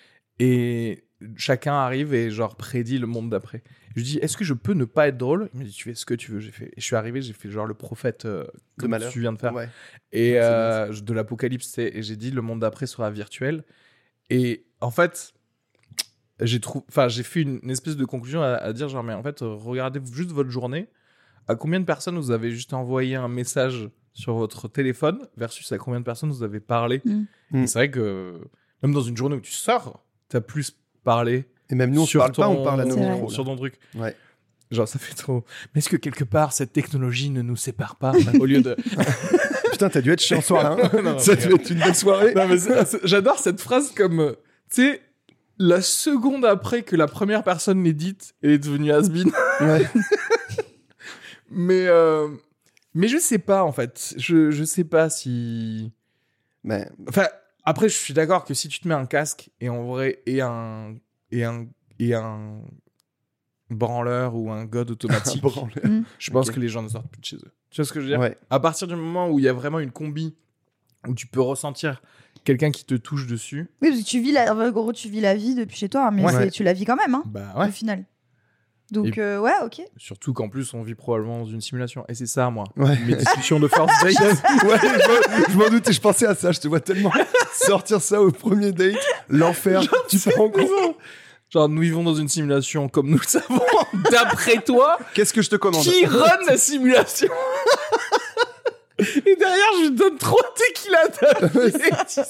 et chacun arrive et genre prédit le monde d'après. Je lui dis, est-ce que je peux ne pas être drôle? Il m'a dit, tu fais ce que tu veux. Et je suis arrivé, j'ai fait genre le prophète de malheur, tu viens de faire, ouais. Et de l'apocalypse, et j'ai dit le monde d'après sera virtuel. Et en fait j'ai fait une espèce de conclusion à dire genre, mais en fait, regardez juste votre journée. À combien de personnes vous avez juste envoyé un message sur votre téléphone versus à combien de personnes vous avez parlé. Et c'est vrai que même dans une journée où tu sors, t'as plus parlé. Et même nous, on sur parle pas, on parle à nos micros. Sur ton truc. Ouais. Genre, ça fait trop. Mais est-ce que quelque part, cette technologie ne nous sépare pas au lieu de. Putain, t'as dû être chiant en soirée. Hein. Non, ça a dû être une belle soirée. Non, mais j'adore cette phrase comme. Tu sais. La seconde après que la première personne l'ait dite, elle est devenue has-been. Ouais. mais je sais pas, en fait. Je sais pas si... Mais... Enfin, après, je suis d'accord que si tu te mets un casque et en vrai, et un branleur ou un god automatique, je pense que les gens ne sortent plus de chez eux. Tu vois ce que je veux dire? Ouais. À partir du moment où il y a vraiment une combi, où tu peux ressentir quelqu'un qui te touche dessus. Oui, parce que tu vis la vie depuis chez toi, mais tu la vis quand même, hein, bah ouais. au final. Donc, ouais, ok. Surtout qu'en plus, on vit probablement dans une simulation. Et c'est ça, moi. Ouais. Mes discussions de first date. Ouais, je m'en doutais, je pensais à ça. Je te vois tellement sortir ça au premier date. L'enfer, tu te rends compte? Genre, nous vivons dans une simulation comme nous le savons. D'après toi, qu'est-ce que je te commande? Qui run la simulation? Et derrière, je donne 3 tequila d'affilée.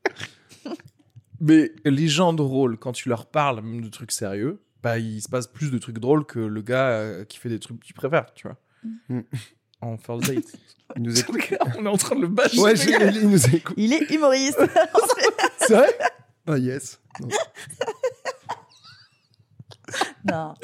Mais les gens drôles, quand tu leur parles même de trucs sérieux, bah, il se passe plus de trucs drôles que le gars qui fait des trucs que tu préfères, tu vois. En first date. Il nous écoute. On est en train de le bâcher. Ouais, il nous écoute. Il est humoriste. C'est vrai? Ah, yes. Non.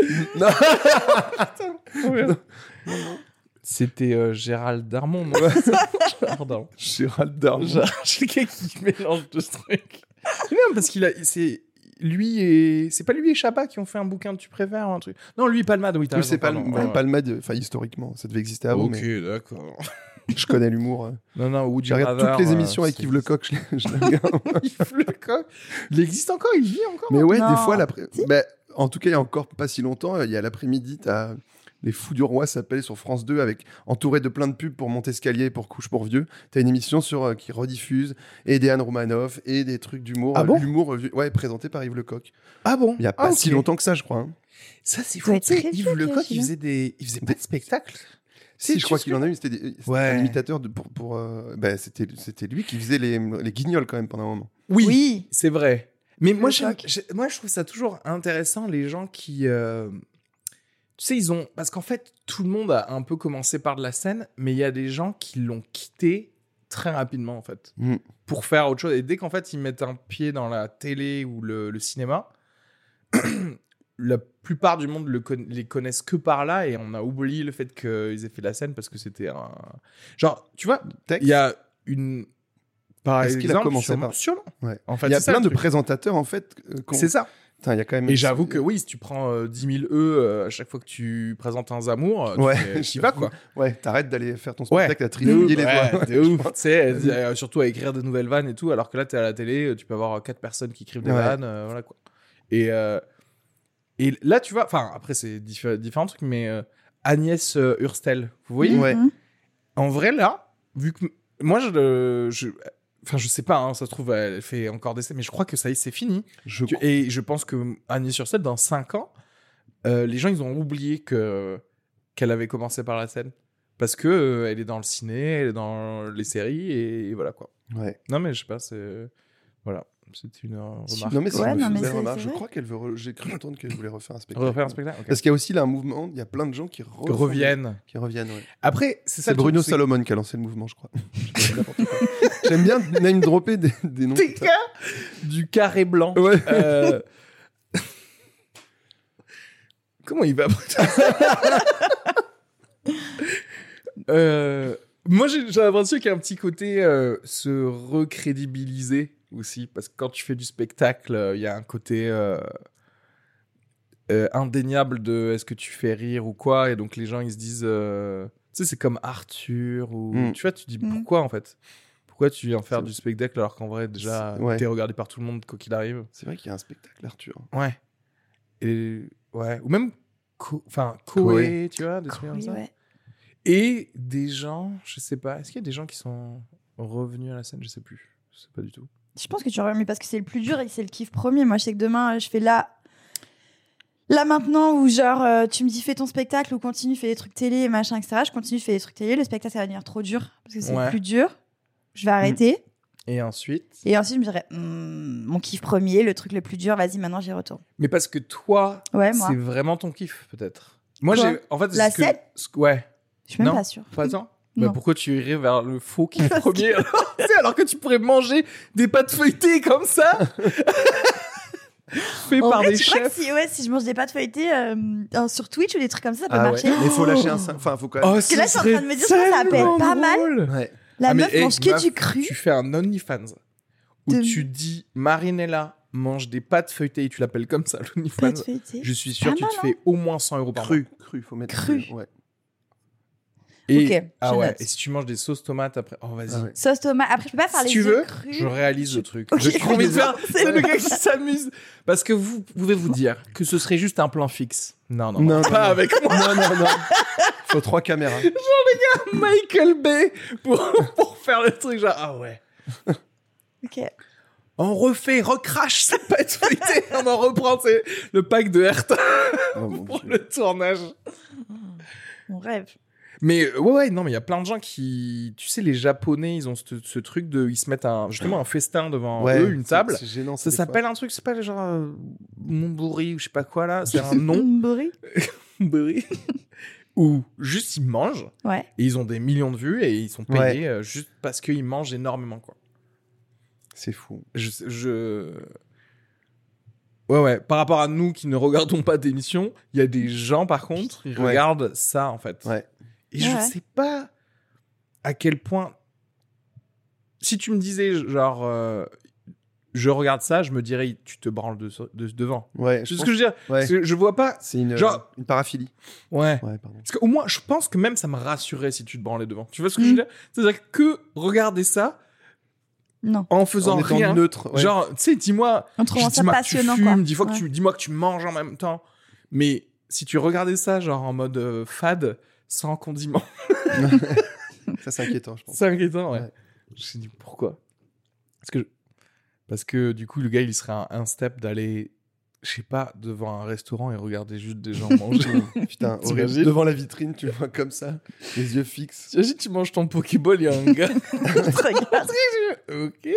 Non. C'était Gérald Darmon, non? Gérald Darmon. J'ai quelqu'un qui mélange deux trucs. C'est bien parce c'est lui et c'est pas lui et Chabat qui ont fait un bouquin de tu préfères ou un truc. Non, lui et Palmade, oui, t'as raison. C'est Palmade, enfin historiquement, ça devait exister avant. Ok, d'accord. Je connais l'humour. Non, Woody je regarde Bravard, toutes les émissions avec Yves Lecoq. Je la regarde. Yves Lecoq, il existe encore, il vit encore. Mais ouais, Non. des fois, en tout cas, il y a encore pas si longtemps, il y a l'après-midi, t'as Les Fous du Roi s'appelle sur France 2, entouré de plein de pubs pour Montescalier, pour Couche pour Vieux. T'as une émission qui rediffuse, et des Anne Romanoff, et des trucs d'humour. Ah bon? L'humour, présenté par Yves Lecoq. Ah bon? Il n'y a pas si longtemps que ça, je crois. Hein. Ça, c'est Ça fou. doit être Tu sais, très Yves vieux, Lecoq, il celui-là. faisait pas de spectacle. Si, je crois qu'il en a eu. C'était Ouais. un imitateur c'était lui qui faisait les guignols quand même pendant un moment. Oui. C'est vrai. Mais moi, Lecoq. je trouve ça toujours intéressant, les gens qui... Tu sais, parce qu'en fait, tout le monde a un peu commencé par de la scène, mais il y a des gens qui l'ont quitté très rapidement, en fait, pour faire autre chose. Et dès qu'en fait, ils mettent un pied dans la télé ou le cinéma, la plupart du monde les connaissent que par là, et on a oublié le fait qu'ils aient fait de la scène parce que c'était un... Genre, tu vois, il y a une... Par Est-ce exemple, qu'il a commencé par... sûrement. Ouais. En fait, il y a c'est ça, plein le de truc. présentateurs, en fait. C'est ça. Putain, il y a quand même... Et j'avoue que oui, si tu prends 10 000 à chaque fois que tu présentes un Zamour, tu vas, quoi. Ouais, t'arrêtes d'aller faire ton spectacle à trifouiller les voix. De ouf. Tu sais, surtout à écrire des nouvelles vannes et tout, alors que là, t'es à la télé, tu peux avoir 4 personnes qui écrivent des vannes, voilà, quoi. Et là, tu vois, enfin, après, c'est différents trucs, mais Agnès Hurstel, vous voyez? Ouais. En vrai, là, vu que moi, Enfin, je sais pas, hein, ça se trouve, elle fait encore des scènes, mais je crois que ça y est, c'est fini. crois. Et je pense que Agnès-sur-Seine, dans 5 ans, les gens, ils ont oublié qu'elle avait commencé par la scène. Parce que elle est dans le ciné, elle est dans les séries, et voilà, quoi. Ouais. Non, mais je sais pas, voilà. C'était une remarque. Non, mais c'est Ouais, une non, mais belle c'est remarque. Je vrai. crois qu'elle veut. J'ai cru entendre qu'elle voulait refaire un spectacle. Refaire un spectacle, ok. Parce qu'il y a aussi là un mouvement. Il y a plein de gens qui Reviennent. Qui reviennent. Ouais. Après, c'est ça. C'est le truc, Bruno c'est- Salomon qui a lancé le mouvement, je crois. N'importe quoi. J'aime bien name dropper des noms. Des gars du carré blanc. Ouais. Comment il va Moi, j'ai l'impression qu'il y a un petit côté se recrédibiliser aussi. Parce que quand tu fais du spectacle, il y a un côté indéniable de est-ce que tu fais rire ou quoi. Et donc, les gens, ils se disent... tu sais, c'est comme Arthur ou... Tu vois, tu dis pourquoi, en fait? Pourquoi tu viens faire du spectacle alors qu'en vrai, déjà, Ouais. t'es regardé par tout le monde, quoi qu'il arrive? C'est vrai qu'il y a un spectacle, Arthur. Ouais. Et... Ouais. Ou même... Enfin, Koé. Koé, tu vois, des trucs comme Oui, ça. ouais. Et des gens, je sais pas, est-ce qu'il y a des gens qui sont revenus à la scène? Je sais plus. Je sais pas du tout. Je pense que tu reviens, mais parce que c'est le plus dur et c'est le kiff premier. Moi, je sais que demain, je fais là maintenant où genre tu me dis fais ton spectacle ou continue, fais des trucs télé et machin, etc. Je continue, fais des trucs télé. Le spectacle, ça va devenir trop dur parce que c'est Ouais. le plus dur. Je vais arrêter. Et ensuite... Et ensuite, je me dirais, mon kiff premier, le truc le plus dur, vas-y, maintenant j'y retourne. Mais parce que toi, Ouais, moi. c'est vraiment ton kiff, peut-être. Moi, Quoi j'ai... En fait, La ce que- scène Ouais. Je suis même Non. pas sûre. Pas tant. Non. Bah, pourquoi tu irais vers le faux kiff premier Tu sais, alors que tu pourrais manger des pâtes feuilletées comme ça fait En par vrai, des tu crois que chefs. si je mange des pâtes feuilletées sur Twitch ou des trucs comme ça, ça peut Ah ouais. marcher. Mais il faut lâcher un. Enfin, faut quand même. Parce que là, je suis en train de me dire, ça peut être pas mal. Ouais. La Ah, mais, meuf hey, mange que meuf, du cru. Tu fais un OnlyFans où De- tu dis Marinella mange des pâtes feuilletées et tu l'appelles comme ça, l'OnlyFans. Pâtes feuilletées. Je suis sûr Pas que tu mal, te fais au moins 100 € par mois. Cru, faut mettre. Cru. Ouais. Et, Ok, ah je ouais. note. Et si tu manges des sauces tomates après, oh vas-y. Ah ouais. Sauce tomate. Après, je peux pas faire Si les tu veux, œufs crus. je réalise le truc. Ok. J'ai trop envie de faire. C'est C'est le bon. gars qui s'amuse. Parce que vous pouvez vous dire que ce serait juste un plan fixe. Non, non, Non, pas non, non. avec moi. Non. Faut 3 caméras. Michael Bay pour faire le truc genre ah ouais. Ok. On recrache cette pâte feuilletée, on en reprend c'est le pack de Hertha Oh, mon pour Dieu. le tournage. Mon rêve. Mais ouais, non, mais il y a plein de gens qui, tu sais, les Japonais, ils ont ce truc de, ils se mettent justement un festin devant Ouais, eux, une table. C'est gênant. Ça des s'appelle un truc, c'est pas genre Montbourri ou je sais pas quoi là, c'est un nom Mbori. Montbourri où juste ils mangent Ouais. et ils ont des millions de vues et ils sont payés juste parce qu'ils mangent énormément quoi. fois. C'est fou. Ouais. Par rapport à nous qui ne regardons pas d'émissions, il y a des gens par contre, ils Ouais. regardent ça en fait. Ouais. Et je Ouais. sais pas à quel point. Si tu me disais genre, je regarde ça, je me dirais tu te branles devant. Ouais. C'est ce que je veux dire. Ouais. Parce que je vois pas. C'est une Genre- paraphilie. Ouais. Ouais, pardon. Parce qu'au moins, je pense que même ça me rassurait si tu te branlais devant. Tu vois ce que je veux dire? C'est-à-dire que regarder ça Non. en faisant En étant rien. neutre. Ouais. Genre, tu sais, dis-moi. En trouvant ça dis-moi que tu passionnant, fumes, quoi. dis-moi dis-moi que tu manges en même temps. Mais si tu regardais ça, genre en mode fade, sans condiment, Ça, c'est inquiétant, je pense. c'est inquiétant, ouais. Ouais. Je me suis dit pourquoi? Parce que du coup, le gars, il serait un step d'aller, je sais pas, devant un restaurant et regarder juste des gens manger. Putain, horrible. T'imagines Devant la vitrine, tu vois comme ça, les yeux fixes. T'imagines, tu manges ton Pokéball, il y a un gars. Regarde. Ok.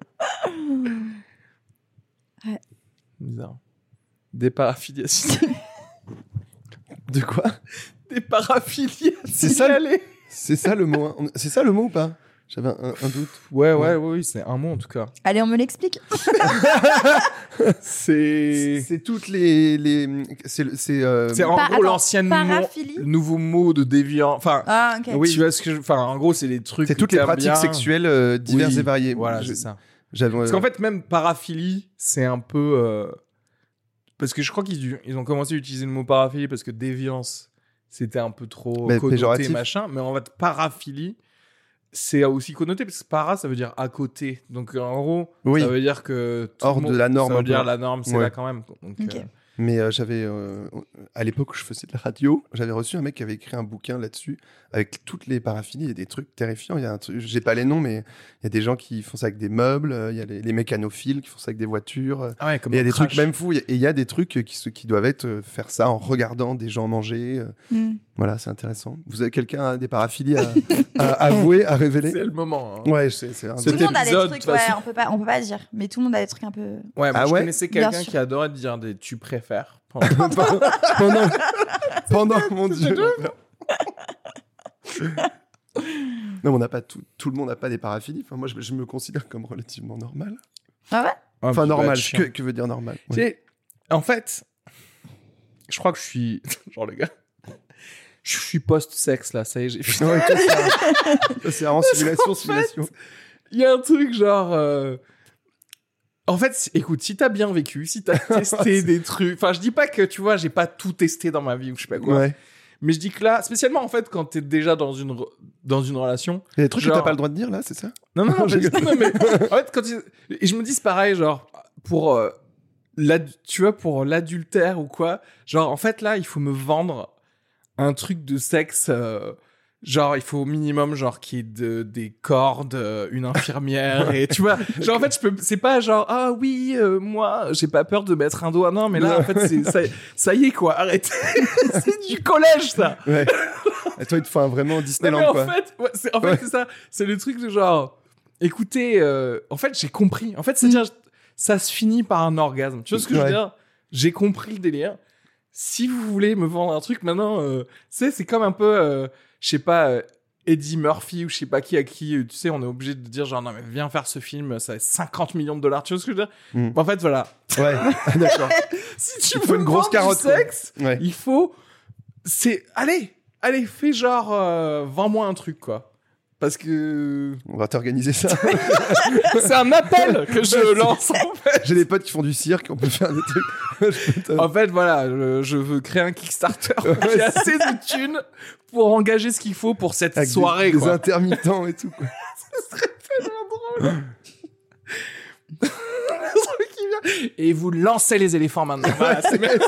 Ouais. Bizarre. Des paraphiliations. De quoi? Des paraphiliations. C'est ça, C'est ça le mot. Hein. C'est ça le mot ou pas? J'avais un doute. Ouais, c'est un mot en tout cas. Allez, on me l'explique. C'est C'est toutes les. C'est en Pas- gros attends, l'ancienne paraphilie le nouveau mot de déviant. Enfin, Ah, ok. oui, tu vois ce que enfin en gros, c'est des trucs c'est que toutes les t'aimes pratiques bien. sexuelles diverses Oui, et variées. Voilà, Je- c'est ça. J'avais. Parce qu'en fait, même paraphilie, c'est un peu parce que je crois qu'ils ont commencé à utiliser le mot paraphilie parce que déviance, c'était un peu trop Mais connoté péjoratif. machin, mais en fait paraphilie c'est aussi connoté parce que para ça veut dire à côté. Donc en gros, Oui. ça veut dire que tout Hors le monde- de la norme Ça veut un peu. dire la norme, c'est Ouais. là quand même. Donc, Ok. Mais j'avais, à l'époque où je faisais de la radio, j'avais reçu un mec qui avait écrit un bouquin là-dessus avec toutes les paraphilies et des trucs terrifiants. Il y a un truc, j'ai pas les noms, mais il y a des gens qui font ça avec des meubles, il y a les mécanophiles qui font ça avec des voitures. Ah ouais, comme Et il y a des Crash. trucs même fous. Et il y a des trucs qui doivent être faire ça en regardant des gens manger. Voilà, c'est intéressant. Vous avez quelqu'un des paraphilies à avouer, à révéler? C'est le moment. Hein. Ouais, c'est un Tout le monde a des épisode, trucs, de toute façon. on peut pas dire, mais tout le monde a des trucs un peu. Ouais, moi, Ah je ouais connaissais Bien quelqu'un sûr. qui adorait dire des tu préfères. pendant mon Dieu. Non, on n'a pas tout le monde n'a pas des paraphilies. Enfin, moi, je me considère comme relativement normal. Ah ouais? Enfin, bah, normal. Que veut dire normal? Tu sais, en fait, je crois que je suis. Genre, les gars. Je suis post-sexe, là. Ça y est, j'ai fini. Ouais, c'est vraiment simulation. Il y a un truc genre. En fait, écoute, si t'as bien vécu, si t'as testé des trucs. Enfin, je dis pas que, tu vois, j'ai pas tout testé dans ma vie ou je sais pas quoi. Ouais. Mais je dis que là, spécialement en fait, quand t'es déjà dans une relation. Il y a des trucs genre... que t'as pas le droit de dire là, c'est ça? Non, non, Je non, mais en fait, quand et je me dis c'est pareil, genre, pour tu vois, pour l'adultère ou quoi, genre, en fait, là, il faut me vendre un truc de sexe, genre, il faut au minimum, genre, qu'il y ait des cordes, une infirmière, et tu vois, genre, en fait, c'est pas genre, ah oui, moi, j'ai pas peur de mettre un doigt, non, mais là, en fait, ça y est, quoi, arrête. C'est du collège, ça. Ouais. Et toi, il te faut un vraiment Disneyland, Non, mais quoi. en fait, c'est ça. C'est le truc de genre, écoutez, en fait, j'ai compris. En fait, c'est-à-dire, ça se finit par un orgasme. Tu vois ce que je veux dire? J'ai compris le délire. Si vous voulez me vendre un truc, maintenant, c'est comme un peu, je sais pas, Eddie Murphy ou je sais pas qui à qui, tu sais, on est obligé de dire genre, non, mais viens faire ce film, ça va être 50 millions de dollars. Tu vois ce que je veux dire? En fait, voilà. Ouais, d'accord. Si tu Il faut veux une grosse vendre carotte, du quoi. sexe, Ouais. il faut, allez, fais genre, vends-moi un truc, quoi. Parce que On va t'organiser ça. c'est un appel que je lance, en fait. J'ai des potes qui font du cirque, on peut faire des trucs. En fait, voilà, je veux créer un Kickstarter. J'ai assez de thunes pour engager ce qu'il faut pour cette Avec soirée, des quoi. intermittents et tout, quoi. Ce serait tellement drôle. Le truc qui vient. Et vous lancez les éléphants maintenant. Voilà, c'est bien.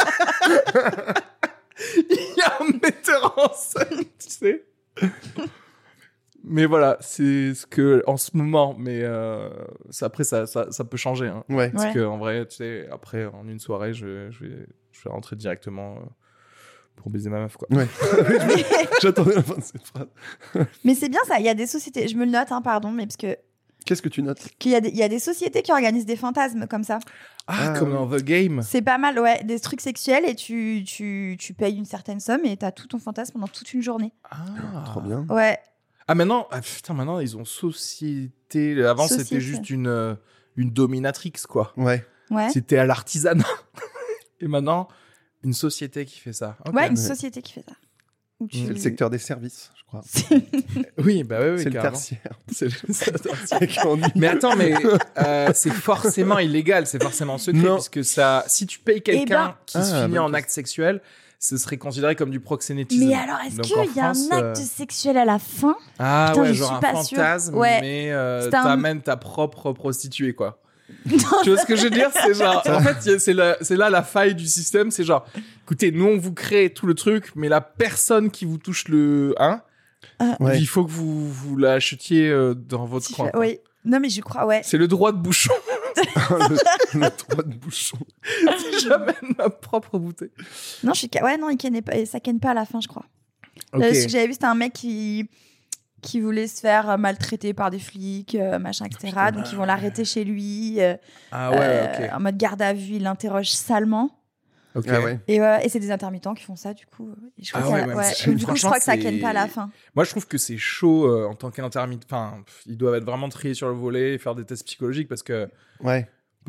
Il y a un metteur en scène, tu sais. Mais voilà, c'est ce que en ce moment, mais après ça peut changer, hein. Ouais. Parce Ouais. que en vrai, tu sais, après en une soirée, je vais rentrer directement pour baiser ma meuf, quoi. Ouais. J'attendais la fin de cette phrase. Mais c'est bien ça, il y a des sociétés, je me le note, hein, pardon, mais parce que Qu'est-ce que tu notes? qu'il y a il y a des sociétés qui organisent des fantasmes comme ça. Ah, Ah, comme oui. dans The Game. C'est pas mal, ouais, des trucs sexuels et tu payes une certaine somme et t'as tout ton fantasme pendant toute une journée. Ah, Trop bien. Ouais. Ah maintenant, maintenant ils ont société. Avant Société. c'était juste une dominatrix, quoi. Ouais. Ouais. C'était à l'artisanat. Et maintenant, une société qui fait ça. Ok. Ouais, une société qui fait ça. Où tu- C'est le secteur des services, je crois. Oui, bah oui, c'est le carrément. tertiaire. C'est le tertiaire. C'est qu'on dit. Mais attends, mais c'est forcément illégal, c'est forcément secret, Non. puisque ça, si tu payes quelqu'un qui se Ah, finit bonne en question. acte sexuel, ce serait considéré comme du proxénétisme. Mais alors, est-ce Donc, qu'il en y a un France, acte sexuel à la fin? Ah Putain, ouais, je genre suis un pas sûre. fantasme, Ouais. mais C'est un- t'amènes ta propre prostituée, quoi. Tu vois ce que je veux dire? C'est genre, en fait, c'est là la faille du système, c'est genre, écoutez, nous on vous crée tout le truc, mais la personne qui vous touche Ouais. il faut que vous l'achetiez dans votre Tu coin. fais- quoi. Oui. Non, mais je crois, ouais. C'est le droit de bouchon. le droit de bouchon. J'amène ma propre bouteille. Non, ouais, non, ça ken pas à la fin, je crois. Ok. Ce que j'avais vu, c'était un mec qui voulait se faire maltraiter par des flics, machin, etc. Donc, ils vont l'arrêter chez lui. Ah ouais, En mode garde à vue, il l'interroge salement. ok. Ah ouais. Et c'est des intermittents qui font ça, du coup. Et je crois Ah que ouais, ça- ouais, ouais. c'est- Donc, du coup, je franchement, crois que ça c'est- ken pas à la fin. Moi, je trouve que c'est chaud en tant qu'intermittent. Enfin, ils doivent être vraiment triés sur le volet et faire des tests psychologiques parce que, Ouais.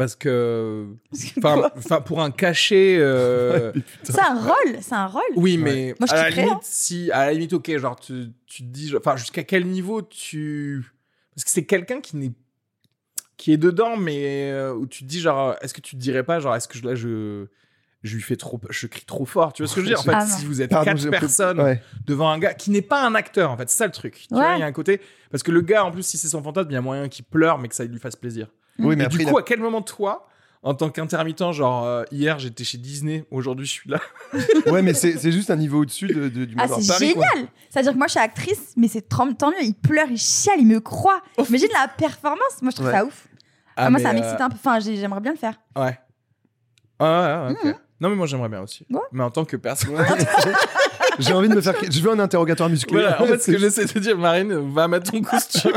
enfin, pour un cachet. C'est un rôle, c'est un rôle. Oui, mais Moi, je à la kifferais, limite, hein. à la limite, ok, genre, tu te dis, enfin, jusqu'à quel niveau parce que c'est quelqu'un qui est dedans, mais où tu te dis, genre, est-ce que tu te dirais pas, genre, est-ce que je lui fais trop, je crie trop fort, tu vois ce que je veux dire? En fait, Ah, non. si vous êtes Pardon, 4 j'ai un peu- personnes Ouais. devant un gars qui n'est pas un acteur, en fait, c'est ça le truc. Tu Ouais. vois, il y a un côté, parce que le gars, en plus, si c'est son fantasme, il y a moyen qu'il pleure, mais que ça lui fasse plaisir. Oui, mais Et après, du coup, à quel moment, toi, en tant qu'intermittent, genre hier j'étais chez Disney, aujourd'hui je suis là. Ouais, mais c'est juste un niveau au-dessus du Ah, Manoir c'est Paris, quoi. génial! C'est-à-dire que moi, je suis actrice, mais c'est tant mieux. Il pleure, il chiale, il me croit. Imagine la performance. Moi, je trouve Ouais. ça ouf. Moi, ça mais, m'excite un peu. Enfin, j'aimerais bien le faire. Ouais. Ouais, ok. Non, mais moi j'aimerais bien aussi. Ouais. Mais en tant que personne. J'ai envie de me faire. Je veux un interrogatoire musculaire. Voilà, en fait, ce que j'essaie de dire, Marine, va mettre ton costume.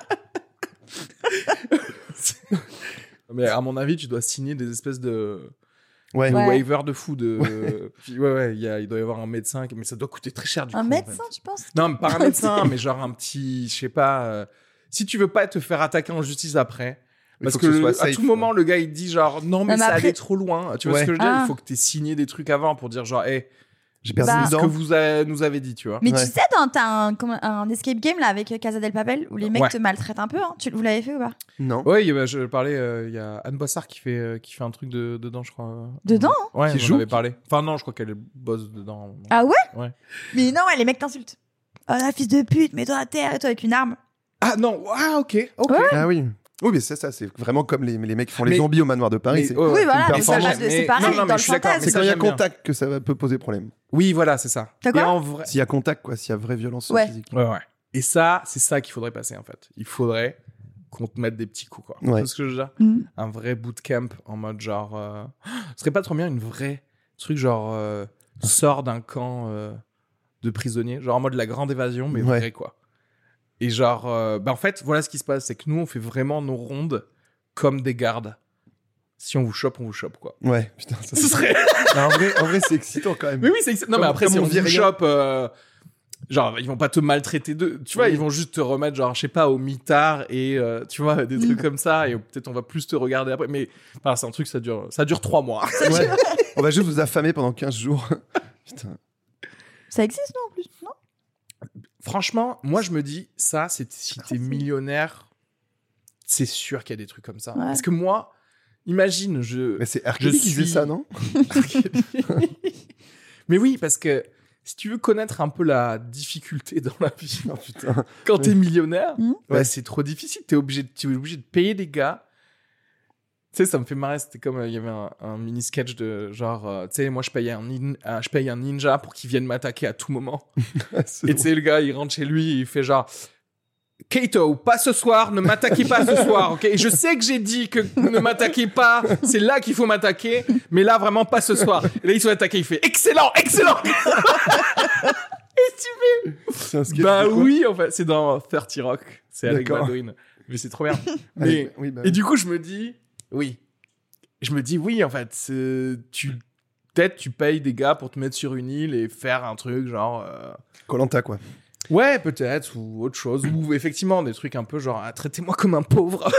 Mais à mon avis, tu dois signer des espèces de Ouais. Ouais. waivers de fou. Puis, ouais, il doit y avoir un médecin, mais ça doit coûter très cher du coup. Un en médecin, fait. je pense. Non, mais pas un médecin, mais genre un petit, je sais pas. Si tu veux pas te faire attaquer en justice après. Il Parce faut que ce soit à safe, tout moment, le gars il dit genre non, mais Non, mais ça après- allait trop loin. Tu vois Ouais. ce que je veux dire? Ah. Il faut que tu aies signé des trucs avant pour dire genre, hey, J'ai perdu Bah, une c'est ce dent. que vous nous avez dit, tu vois. Mais Ouais. tu sais, t'as un escape game là avec Casa del Papel où les mecs Ouais. te maltraitent un peu. Hein. Vous l'avez fait ou pas? Non. Ouais, je parlais, il y a Anne Boissard qui fait un truc dedans, je crois. Dedans, Ouais, Qui on en joue avait parlé. Enfin, non, je crois qu'elle bosse dedans. Ah ouais? Ouais. Mais non, ouais, les mecs t'insultent. Oh la fils de pute, mets-toi à terre et toi avec une arme. Ah non, ok. Ouais. Ah oui. Oui, mais ça, c'est vraiment comme les mecs qui font les Mais- zombies au manoir de Paris. C'est Oui, voilà, une mais ça performance. va c'est pareil non, dans mais le je suis d'accord, fantasme. c'est quand il y a j'aime bien. contact que ça peut poser problème. Oui, voilà, c'est ça. T'as quoi Et en vrai. S'il y a contact, quoi, s'il y a vraie violence Ouais. physique. Ouais. Et ça, c'est ça qu'il faudrait passer en fait. Il faudrait qu'on te mette des petits coups, quoi. Ouais. Tu vois ce que je veux dire? Mm. Un vrai bootcamp en mode genre. Ce serait pas trop bien une vraie truc genre. Sort d'un camp de prisonniers, genre en mode la grande évasion, mais Ouais. vrai, quoi. Et genre. En fait, voilà ce qui se passe, c'est que nous, on fait vraiment nos rondes comme des gardes. Si on vous chope, quoi. Ouais, putain, ça Ce serait. En vrai, c'est excitant quand même. Mais oui, c'est non, mais Comme- après, comme si on on vit vous rien. chope, genre, ils vont pas te maltraiter tu vois, Oui. ils vont juste te remettre, genre, je sais pas, au mitard et, tu vois, des trucs comme ça, et peut-être on va plus te regarder après. Mais, enfin, c'est un truc, ça dure 3 mois. Ouais. On va juste vous affamer pendant 15 jours. Putain. Ça existe, non, en plus? Non? Franchement, moi, je me dis, ça, si t'es millionnaire, c'est sûr qu'il y a des trucs comme ça. Ouais. Parce que moi, imagine, Mais c'est Arkady qui faisait suis- ça, non? Mais oui, parce que si tu veux connaître un peu la difficulté dans la vie, Oh putain. quand t'es millionnaire, Mhm. ouais, c'est trop difficile. Tu es obligé de payer des gars. Tu sais, ça me fait marrer. C'était comme il y avait un mini sketch de genre, tu sais, moi je paye un ninja pour qu'il vienne m'attaquer à tout moment. Et tu sais, le gars, il rentre chez lui et il fait genre, Kato, pas ce soir, ne m'attaquez pas ce soir, ok? Et je sais que j'ai dit que ne m'attaquez pas, c'est là qu'il faut m'attaquer, mais là vraiment pas ce soir. Et là, il se fait attaquer, il fait excellent, excellent! C'est un sketch Bah de quoi oui, en fait, c'est dans 30 Rock. C'est avec D'accord. Baldwin. Mais c'est trop bien. Allez, Mais, oui, bah et oui. du coup, je me dis, oui. Je me dis, oui, en fait, peut-être tu payes des gars pour te mettre sur une île et faire un truc genre. Koh-Lanta, quoi. Ouais, peut-être, ou autre chose. Ou effectivement, des trucs un peu genre, ah, traitez-moi comme un pauvre.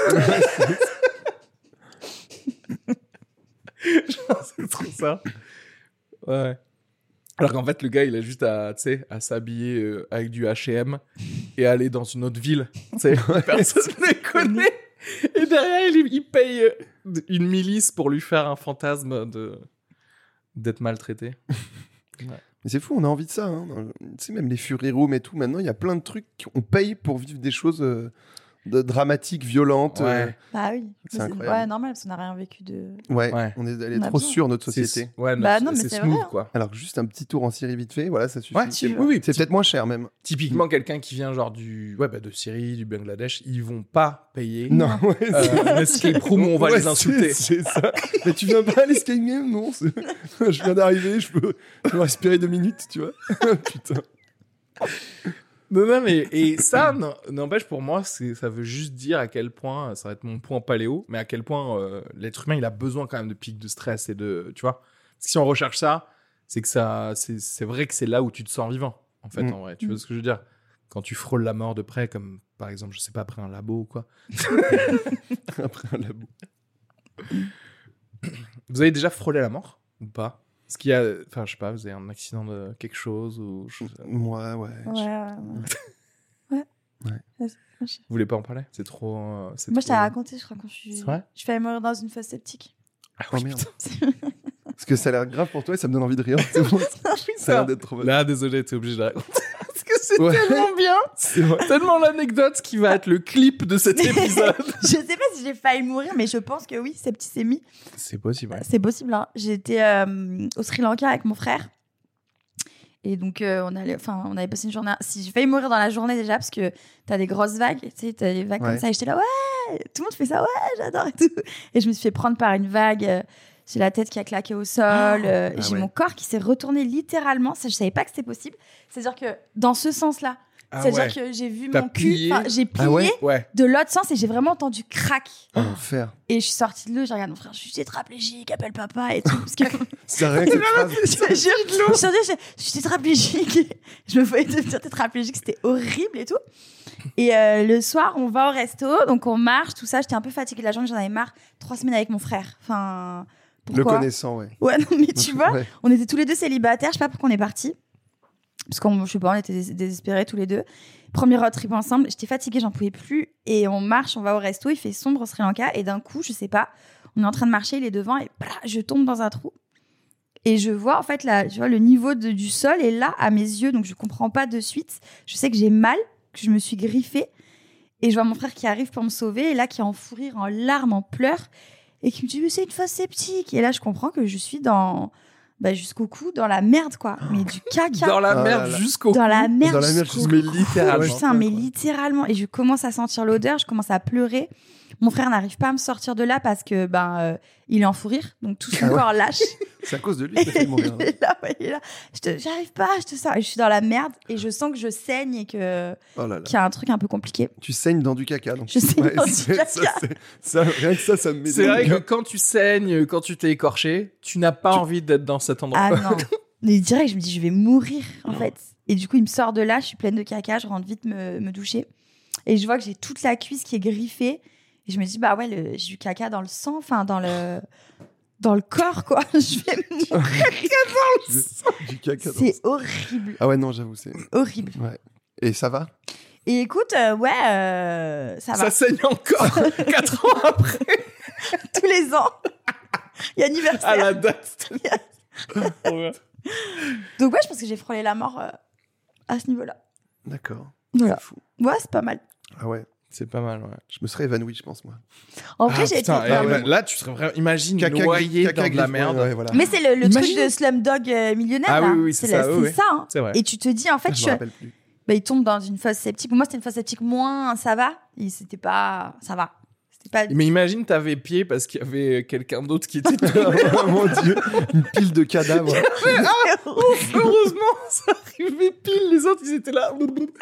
Genre, c'est trop ça. Ouais. Alors qu'en fait, le gars, il a juste à s'habiller avec du H&M et aller dans une autre ville. Tu sais, personne ne le connaît. Et derrière, il paye une milice pour lui faire un fantasme d'être maltraité. Mais c'est fou, on a envie de ça. Hein. Tu sais, même les Fury Room et tout, maintenant, il y a plein de trucs qu'on paye pour vivre des choses dramatiques, violentes. Ouais. Bah oui. C'est Mais incroyable. Ouais, normal, parce qu'on n'a rien vécu de. Ouais, Ouais. elle est On a trop besoin. sûre, notre société. Ouais, Bah non, mais c'est c'est smooth, vrai, hein. quoi. Alors, juste un petit tour en Syrie vite fait, voilà, ça suffit. Ouais, C'est oui. c'est peut-être moins cher, même. Typiquement, quelqu'un qui vient genre de Syrie, du Bangladesh, ils vont pas payer Non, ouais, un escape room où on va Ouais, les insulter. C'est ça. Mais tu viens pas à l'escape game, non? Je viens d'arriver, je peux respirer 2 minutes, tu vois. Putain. Non, mais et ça, n'empêche pour moi, ça veut juste dire à quel point, ça va être mon point paléo, mais à quel point l'être humain, il a besoin quand même de pics de stress et de, tu vois. Parce que si on recherche ça, c'est que c'est vrai que c'est là où tu te sens vivant, en fait, en vrai. Tu vois ce que je veux dire? Quand tu frôles la mort de près, comme par exemple, je sais pas, après un labo ou quoi. Après un labo. Vous avez déjà frôlé la mort ou pas? Est-ce qu'il y a, enfin, je sais pas, vous avez un accident de quelque chose ou Moi, ouais. Ouais. vous voulez pas en parler? C'est trop. Moi, je trop- t'avais raconté, je crois, quand C'est vrai? je failli mourir dans une fosse septique. Ah Oh oui, merde. putain. Parce que ça a l'air grave pour toi et ça me donne envie de rire. C'est bon. Ça a l'air d'être trop mal. Là, désolé, t'es obligé de la raconter. Parce que c'est tellement bien. C'est vrai. Tellement l'anecdote qui va être le clip de cet épisode. Je sais pas si j'ai failli mourir, mais je pense que oui, septicémie. C'est possible, ouais. C'est possible. Hein. J'étais au Sri Lanka avec mon frère. Et donc, on avait passé une journée. Si j'ai failli mourir dans la journée déjà, parce que t'as des grosses vagues, tu sais, t'as des vagues comme ça. Et j'étais là, ouais, tout le monde fait ça, ouais, j'adore et tout. Et je me suis fait prendre par une vague. J'ai la tête qui a claqué au sol. J'ai mon corps qui s'est retourné littéralement. Ça, je savais pas que c'était possible. C'est-à-dire que dans ce sens-là, c'est-à-dire que j'ai vu T'as mon plié. cul, j'ai plié Ouais. de l'autre sens et j'ai vraiment entendu crack. Enfer. Et je suis sortie de l'eau, j'ai regardé mon frère, je suis tétraplégique, appelle papa et tout. Parce que C'est rien que cette phrase. je suis tétraplégique. Je me voyais devenir tétraplégique, c'était horrible et tout. Et le soir, on va au resto, donc on marche, tout ça. J'étais un peu fatiguée de la journée, j'en avais marre. 3 semaines avec mon frère. Enfin, pourquoi ? Le connaissant, ouais. Ouais, non, mais tu vois, Ouais. on était tous les deux célibataires, je sais pas pourquoi on est partis. Parce qu'on, je sais pas, on était désespérés tous les deux. Premier road trip ensemble, j'étais fatiguée, j'en pouvais plus. Et on marche, on va au resto, il fait sombre au Sri Lanka. Et d'un coup, je sais pas, on est en train de marcher, il est devant et je tombe dans un trou. Et je vois, en fait, tu vois, le niveau du sol est là à mes yeux, donc je comprends pas de suite. Je sais que j'ai mal, que je me suis griffée. Et je vois mon frère qui arrive pour me sauver, et là, qui est en fou rire, en larmes, en pleurs, et qui me dit, mais c'est une fosse septique. Et là, je comprends que je suis jusqu'au cou, dans la merde, quoi. Mais du caca. Dans la Ah merde là là. jusqu'au Dans la merde. Dans la merde, jusqu'au Mais cou. littéralement. Putain, mais littéralement. Et je commence à sentir l'odeur, je commence à pleurer. Mon frère n'arrive pas à me sortir de là parce que il est en fou rire, donc tout son corps lâche. C'est à cause de lui que t'as fait mourir. Il est là, il est là. J'arrive pas, je te sors. Et je suis dans la merde et je sens que je saigne et que Oh là là. qu'il y a un truc un peu compliqué. Tu saignes dans du caca. Donc. Je saigne dans du c'est- caca. rien que ça me met C'est dans vrai le que cœur. quand tu saignes, quand tu t'es écorché, tu n'as pas envie d'être dans cet endroit. Ah non. Mais direct, je me dis, je vais mourir, en fait. Et du coup, il me sort de là, je suis pleine de caca, je rentre vite me doucher. Et je vois que j'ai toute la cuisse qui est griffée. Et je me dis, bah ouais, j'ai du caca dans le sang, enfin, dans le corps, quoi. Je vais mourir. Du caca. dans- C'est horrible, Ah ouais, non, j'avoue, c'est. horrible. Ouais. Et ça va? Et écoute, ça va. Ça saigne encore 4 ans après, Tous les ans. Il y a anniversaire. à la date. Ouais. Donc ouais, je pense que j'ai frôlé la mort à ce niveau-là. D'accord. Voilà. C'est fou. Ouais, c'est pas mal. Ah ouais. C'est pas mal, ouais. Je me serais évanoui, je pense, moi. En vrai, Ah, j'ai été... putain, Ah ouais. là, tu serais vraiment... Imagine noyé dans de la griffe, merde. Ouais, voilà. Mais c'est le truc Imagine- de Slumdog millionnaire, Ah là. oui, oui, c'est ça, oui, oui. ça, hein. C'est vrai. Et tu te dis, en fait, Je me rappelle plus. il tombe dans une fosse septique. Pour moi, c'était une fosse septique moins, ça va. C'était pas... Ça va. C'était pas... Mais imagine, t'avais pied parce qu'il y avait quelqu'un d'autre qui était Oh mon dieu, une pile de cadavres. Heureusement, ça arrivait pile. Les autres, ils étaient là.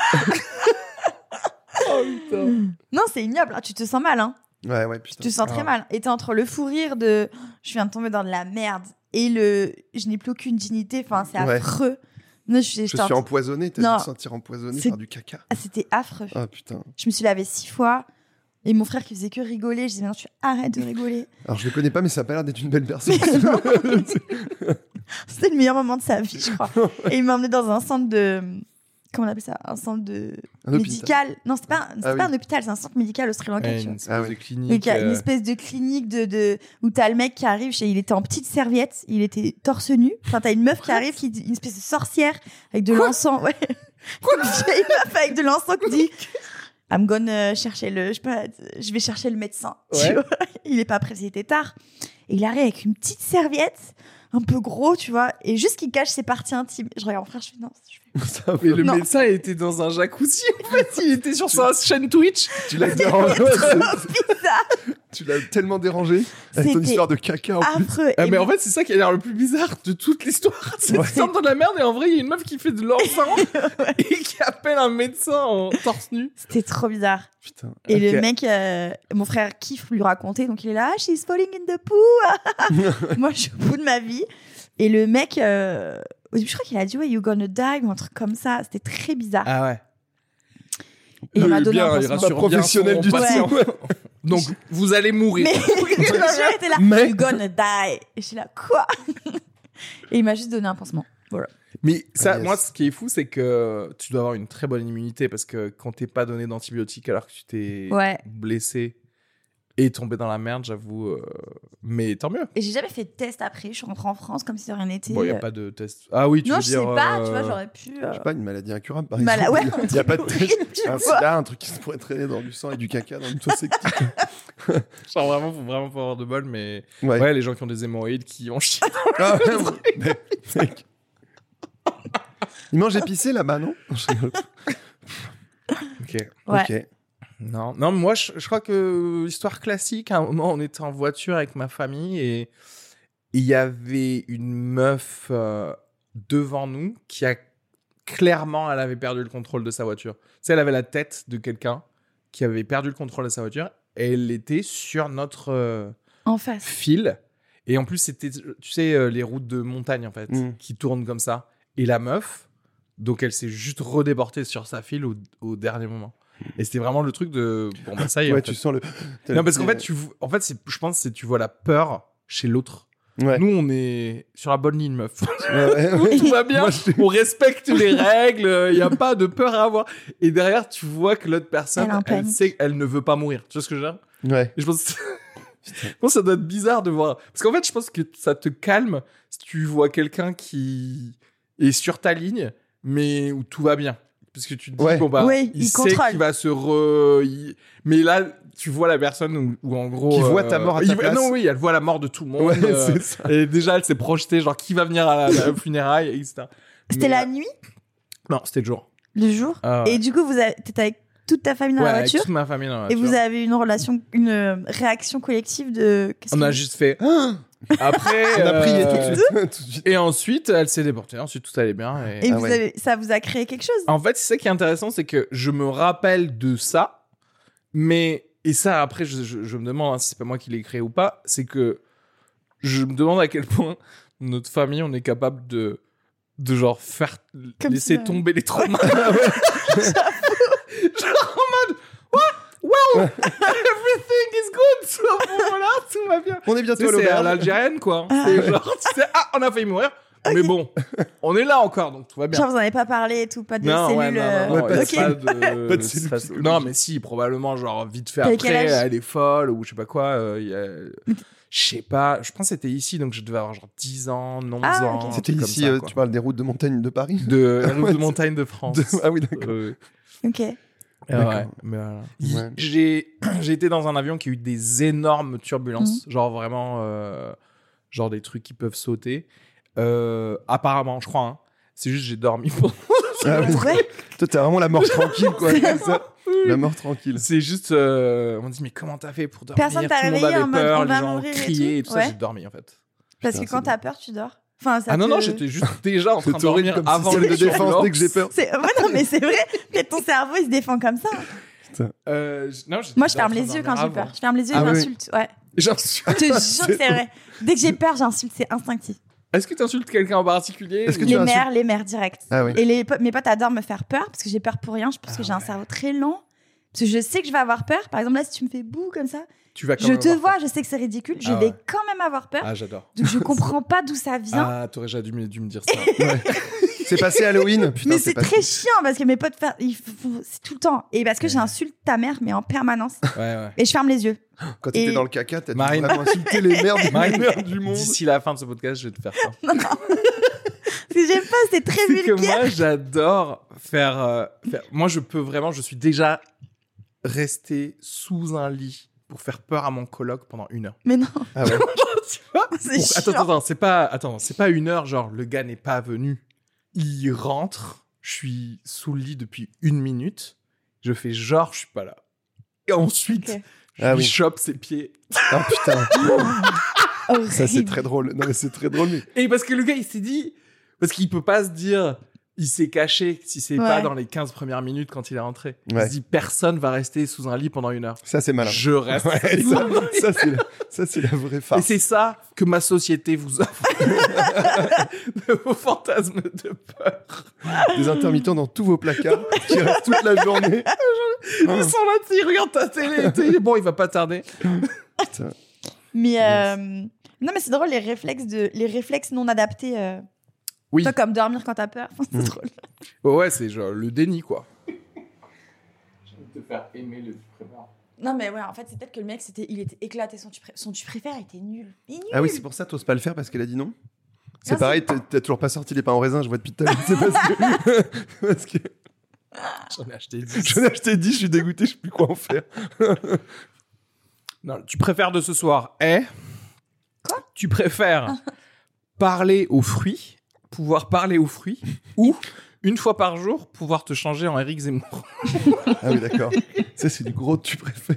Oh putain. Non, c'est ignoble. Ah, tu te sens mal, hein. Ouais, ouais, Tu putain. te sens très mal. Et t'es entre le fou rire de je viens de tomber dans de la merde et je n'ai plus aucune dignité. Enfin, c'est Ouais. affreux. Non, Je suis empoisonné, t'as Non. dû te sentir empoisonné C'est- par du caca. Ah, c'était affreux. Ah putain. Je me suis lavée 6 fois. Et mon frère qui faisait que rigoler, je disais, mais non, tu arrêtes de rigoler. Alors je le connais pas, mais ça a pas l'air d'être une belle personne. C'était le meilleur moment de sa vie, je crois. Et il m'a emmené dans un centre de. Comment on appelle ça? Un centre de. Un hôpital. médical. Non, c'était pas Ah oui. un hôpital, c'est un centre médical au Sri Lanka. tu vois. Une espèce Ah ouais. de Et clinique. qu'il y a une espèce de clinique où t'as le mec qui arrive, il était en petite serviette, il était torse nu. Enfin, t'as une meuf qui arrive, une espèce de sorcière avec de l'encens. Ouais. Une vieille meuf avec de l'encens qui dit I'm gonna chercher je vais chercher le médecin. Tu Ouais. vois, il est pas prêt, c'était tard. Et il arrive avec une petite serviette, un peu gros, tu vois, et juste qu'il cache ses parties intimes. Je regarde mon frère, je fais non, Ça va. Mais le Non. médecin était dans un jacuzzi, en fait. Il était sur sa chaîne Twitch. Tu l'as dérangé. bizarre, Tu l'as tellement dérangé avec ton C'était histoire de caca en plus. affreux. Ah, Et mais mon- en fait, c'est ça qui a l'air le plus bizarre de toute l'histoire. C'est Ouais. qu'ils sortent dans la merde et en vrai, il y a une meuf qui fait de l'encens et qui appelle un médecin en torse nu. C'était trop bizarre. Putain. Et Ok. le mec, mon frère kiffe lui raconter, donc il est là, ah, she's falling in the poo. Moi, je suis au bout de ma vie. Et le mec, au début, je crois qu'il a dit, ouais, you gonna die, ou un truc comme ça. C'était très bizarre. Ah ouais. Et il m'a donné un il pansement. rassure Pas bien professionnel son du patient. tout. Donc, vous allez mourir. Mais le jeu était là, Mais- you gonna die. Et je suis là, quoi? Et il m'a juste donné un pansement. Voilà. Mais ça, Ah, yes. moi, ce qui est fou, c'est que tu dois avoir une très bonne immunité parce que quand t'es pas donné d'antibiotiques alors que tu t'es Ouais. blessé, et tomber dans la merde, j'avoue. Mais tant mieux. Et j'ai jamais fait de test après. Je suis rentrée en France comme si de rien n'était. Bon, il n'y a pas de test. Ah oui, tu Non, veux je dire. sais pas, tu vois, j'aurais pu. Je sais pas, une maladie incurable, par Ouais, exemple. Il n'y a pas de horrible, test. tu Un vois. sida, un truc qui se pourrait traîner dans du sang et du caca dans une tour septique. Genre vraiment, faut vraiment pas avoir de bol, mais. Ouais. Ouais, les gens qui ont des hémorroïdes, qui ont chié. Ah, ouais, mec. Ils mangent épicé là-bas, non? Je rigole. Ok. Ouais. Ok. Non, non, moi, je crois que histoire classique, à un moment, on était en voiture avec ma famille et il y avait une meuf devant nous qui a clairement, elle avait perdu le contrôle de sa voiture. Tu sais, elle avait la tête de quelqu'un qui avait perdu le contrôle de sa voiture et elle était sur notre En face. fil. Et en plus, c'était, tu sais, les routes de montagne, en fait, qui tournent comme ça. Et la meuf, donc elle s'est juste redéportée sur sa file au dernier moment. Et c'était vraiment le truc de bon bah ça y est. Ouais, en fait. tu sens le. Non parce qu'en fait je pense que tu vois la peur chez l'autre. Ouais. Nous on est sur la bonne ligne meuf. Ouais. Tout va bien. Moi, On respecte les règles. Il y a pas de peur à avoir. Et derrière tu vois que l'autre personne Elle est en elle panique. sait qu'elle ne veut pas mourir. Tu vois ce que je veux dire? Ouais. Et je pense je pense que ça doit être bizarre de voir parce qu'en fait je pense que ça te calme si tu vois quelqu'un qui est sur ta ligne mais où tout va bien. Parce que tu te dis, Ouais. bon bah, Oui, il il sait contrôle. qu'il va se mais là, tu vois la personne où en gros. Qui voit ta mort à ta place. Non, oui, elle voit la mort de tout le monde. Ouais, c'est ça. Et déjà, elle s'est projetée, genre, qui va venir à la funéraille, etc. C'était Mais, la nuit, Non, c'était le jour. le jour. Ah ouais. Et du coup, t'étais avec toute ta famille dans Ouais, la avec voiture. toute ma famille dans la Et voiture. vous avez une réaction collective de. Qu'est-ce On a que- juste fait. Après. On a prié tout de suite. Tout de suite. Et ensuite, elle s'est déportée. Ensuite, tout allait bien. Et Ah vous ouais. avez, ça vous a créé quelque chose. En fait, c'est ça qui est intéressant, c'est que je me rappelle de ça, mais et ça après, je me demande hein, si c'est pas moi qui l'ai créé ou pas, c'est que je me demande à quel point notre famille on est capable de genre faire Comme laisser si, tomber les traumas. Genre en mode wow, everything is good. So, voilà, tout va bien. On est Tu bientôt sais, à c'est à l'auberge. l'algérienne quoi. C'est genre tu sais on a failli mourir. Mais bon, on est là encore, donc tout va bien. Genre, vous en avez pas parlé et tout, pas de Non, cellules. ouais, non, Ouais, pas de ok. pas de, Pas de cellules pas de- psychologiques. Non, mais si, probablement, genre, vite fait T'avais quel après, âge elle est folle, ou je sais pas quoi. Je sais pas, je pense que c'était ici, donc je devais avoir genre 10 ans, 11 Ah, ans. ok. un C'était truc comme ici, ça, quoi. tu parles des routes de montagne de Paris De la route Ouais, de montagne de France. Ah oui, d'accord. Ok. D'accord. Ouais, mais voilà. Ouais. J'ai été dans un avion qui a eu des énormes turbulences, genre vraiment, genre des trucs qui peuvent sauter. Apparemment, je crois, hein. C'est juste j'ai dormi pour. Ah oui. Ouais. Toi, t'as vraiment la mort tranquille, quoi. C'est ça. La mort tranquille. C'est juste, on m'a dit mais comment t'as fait pour dormir? Personne t'a Tout le monde réveillé avait en mode, peur, on les va gens mourir et criaient et tout. tout ça. Ouais. J'ai dormi en fait. Parce Putain, que quand c'est t'as peur, tu dors. Enfin, ça Ah non te- non, j'étais juste déjà en train de C'est horrible dormir comme avant système le de défense dès que j'ai peur. Ouais, non, mais c'est vrai que ton cerveau il se défend comme ça. Non, Moi, je ferme les yeux quand j'ai peur. Je ferme les yeux et Ah oui. j'insulte. Ouais. J'en suis. Je te jure que c'est vrai. Dès que j'ai peur, j'insulte. C'est instinctif. Est-ce que tu insultes quelqu'un en particulier? Est-ce que tu Les insultes- mères, les mères direct. Ah oui. Et mes potes adorent me faire peur parce que j'ai peur pour rien. Je pense que j'ai un cerveau très lent. Parce que je sais que je vais avoir peur. Par exemple, là, si tu me fais bouh comme ça, Tu vas quand je même te avoir vois, peur. je sais que c'est ridicule. Je Ah vais ouais. quand même avoir peur. Ah, j'adore. Donc je comprends pas d'où ça vient. Ah, t'aurais déjà dû me dire ça. Ouais. C'est passé Halloween. Putain, Mais c'est passé. très chiant parce que mes potes c'est tout le temps. Et parce que j'insulte ta mère, mais en permanence. Ouais. Et je ferme les yeux. Quand t'étais Et- dans le caca, t'as dû Marine. vraiment insulter les mères du Marine, mères du monde. D'ici la fin de ce podcast, je vais te faire ça. Parce que j'aime pas, c'est très C'est que vulgaire. moi, j'adore faire. Moi, je suis déjà resté sous un lit pour faire peur à mon coloc pendant 1 heure. Mais non, Ah ouais. Tu vois? c'est chiant. Attends, c'est pas 1 heure, genre le gars n'est pas venu. Il rentre, je suis sous le lit depuis 1 minute, je fais genre je suis pas là. Et ensuite, Ok. je Ah lui oui. chope ses pieds. Ah putain. Horrible. Ça, c'est très drôle. Non, mais c'est très drôle. Mais... Et parce que le gars, il s'est dit, parce qu'il peut pas se dire, il s'est caché si c'est Ouais. pas dans les 15 premières minutes quand il est rentré. Il Ouais. se dit, personne va rester sous un lit pendant 1 heure. Ça, c'est malin. Je reste. Ouais, ça, c'est la vraie Et farce. c'est ça que ma société vous offre. De vos fantasmes de peur. Des intermittents dans tous vos placards qui restent toute la journée. Ils sont là, ils regardent ta télé. Tu sais, bon, il va pas tarder. Putain. Mais non, mais c'est drôle les réflexes non adaptés. Oui. Toi, comme dormir quand t'as peur. C'est drôle. Ouais, c'est genre le déni, quoi. J'ai envie de te faire aimer le prévoir. Non, mais ouais, en fait, c'est peut-être que le mec, il était éclaté. Son tu préfères était nul. Il est nul. Ah oui, c'est pour ça, t'oses pas le faire parce qu'elle a dit non. C'est Non, pareil, t'as toujours pas sorti les pains en raisin, je vois depuis tout à l'heure. C'est parce que J'en ai acheté 10. j'en ai acheté 10, je suis dégoûté, je sais plus quoi en faire. Non, tu préfères de ce soir Quoi ? Tu préfères parler aux fruits, pouvoir parler aux fruits, ou une fois par jour, pouvoir te changer en Éric Zemmour. Ah oui, d'accord. Ça, c'est du gros tu préfères.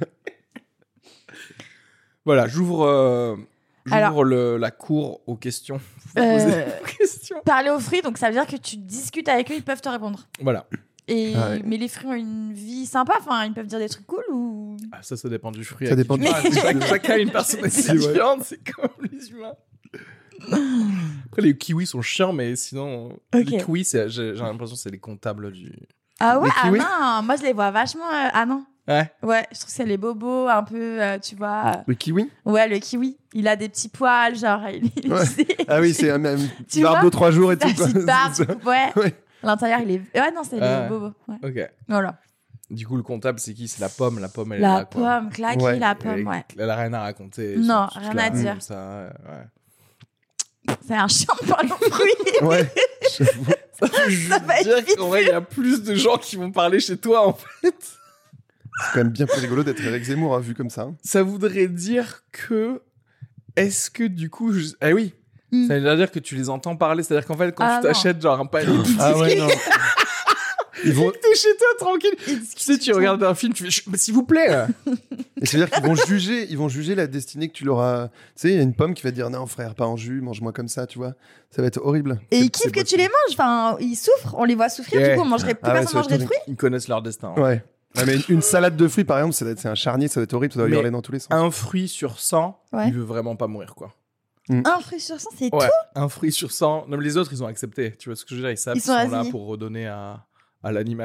Voilà, j'ouvre Alors- la cour aux questions. Vous poser des questions. Parler aux fruits, donc ça veut dire que tu discutes avec eux, ils peuvent te répondre. Voilà. Et... Ah ouais. Mais les fruits ont une vie sympa, enfin, ils peuvent dire des trucs cool ou. Ah, ça dépend du fruit. Ça à qui dépend tu du parles. fruit. Chacun a une personnalité C'est vrai. différente, c'est comme les humains. Après, les kiwis sont chiants, mais sinon, Ok. les kiwis, j'ai l'impression que c'est les comptables du. Ah ouais, Les ah kiwis non, moi je les vois vachement. Ah non. Ouais. Ouais, je trouve que c'est les bobos, un peu, tu vois. Le kiwi Ouais, le kiwi, il a des petits poils, genre. Ouais. Ah oui, c'est un même Tu barbe vois de 3 jours et sa tout. quoi. petite barbe, C'est ça. ouais. Ouais. L'intérieur, il est. Ouais, non, c'est Ah. les bobos. Ouais. Ok. Voilà. Du coup, le comptable, c'est qui? C'est la pomme. La pomme, elle est La là, quoi. pomme, claquée, Ouais. la pomme, ouais. Elle a rien à raconter. Non, sur toute rien la à rue, dire. comme Ça, ouais. C'est un chien de parler aux fruits. Ouais, j'avoue. Ça va être dire vite qu'en vrai, il y a plus de gens qui vont parler chez toi, en fait. C'est quand même bien plus rigolo d'être Eric Zemmour, hein, vu comme ça. hein. Ça voudrait dire que... Est-ce que, du coup... Eh oui. Hmm. Ça veut dire que tu les entends parler. C'est-à-dire qu'en fait, quand Ah, tu t'achètes genre un panier de Ah ouais, non. Ils vont... t'es chez toi, tranquille. Tu sais, tu regardes un film, tu fais... Mais s'il vous plaît. Et c'est-à-dire qu'ils vont juger la destinée que tu leur as. Tu sais, il y a une pomme qui va te dire non, frère, pas en jus, mange-moi comme ça, tu vois. Ça va être horrible. Et C'est- ils kiffent c'est que pas- tu les manges. Enfin, ils souffrent. On les voit souffrir. Yeah. Du coup, on mangerait plus Ah ouais, personne ça va mangerait de être fruits. Ils connaissent leur destin. Ouais. Ouais, mais une salade de fruits, par exemple, c'est un charnier, ça va être horrible, ça doit Mais hurler dans tous les sens. Un fruit sur 100, Ouais. il veut vraiment pas mourir, quoi. Un fruit sur 100, c'est Ouais, tout. un fruit sur 100. Non, mais les autres, ils ont accepté. Tu vois ce que je veux dire? Ils savent Ils qu'ils sont sont là résignés. pour redonner à l'animal.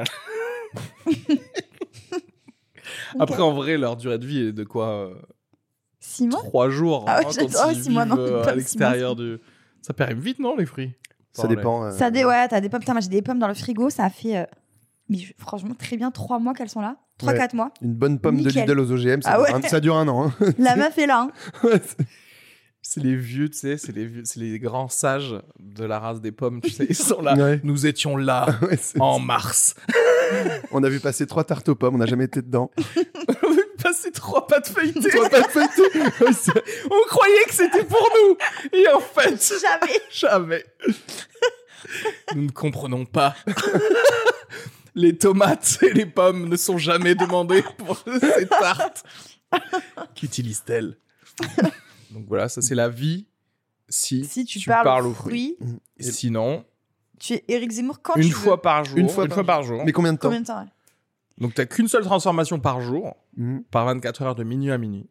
Après, en vrai, leur durée de vie est de quoi 6 mois. 3 jours. Ah ouais, quand j'adore, ils 6 mois, non, vivent, pas à 6 l'extérieur mois. du... Ça périme vite, non, les fruits? Ça dépend. Ouais, t'as des pommes. Putain, moi j'ai des pommes dans le frigo. Ça a fait, franchement, très bien 3 mois qu'elles sont là. 3-4 mois. Une bonne pomme Nickel. de Lidl aux OGM, ça, Ah ouais. ça dure un an. hein. La meuf est là. Hein. Ouais, c'est- C'est les vieux, tu sais, c'est les grands sages de la race des pommes, tu sais, ils sont là. Ouais. Nous étions là ouais, c'est- en mars. On a vu passer 3 tartes aux pommes, on n'a jamais été dedans. On avait passé 3 pâtes feuilletées. 3 pâtes feuilletées. Ouais, c'est- On croyait que c'était pour nous. Et en fait, Jamais. jamais. Nous ne comprenons pas. Les tomates et les pommes ne sont jamais demandées pour ces tartes. Qu'utilisent-elles? Donc voilà, ça c'est la vie si, Si tu parles aux fruits, Et sinon, tu es Éric Zemmour quand tu une veux. fois par jour. Une fois par jour. Mais combien de temps Combien de temps ouais. Donc t'as qu'une seule transformation par jour, Mhm. par 24 heures de minuit à minuit.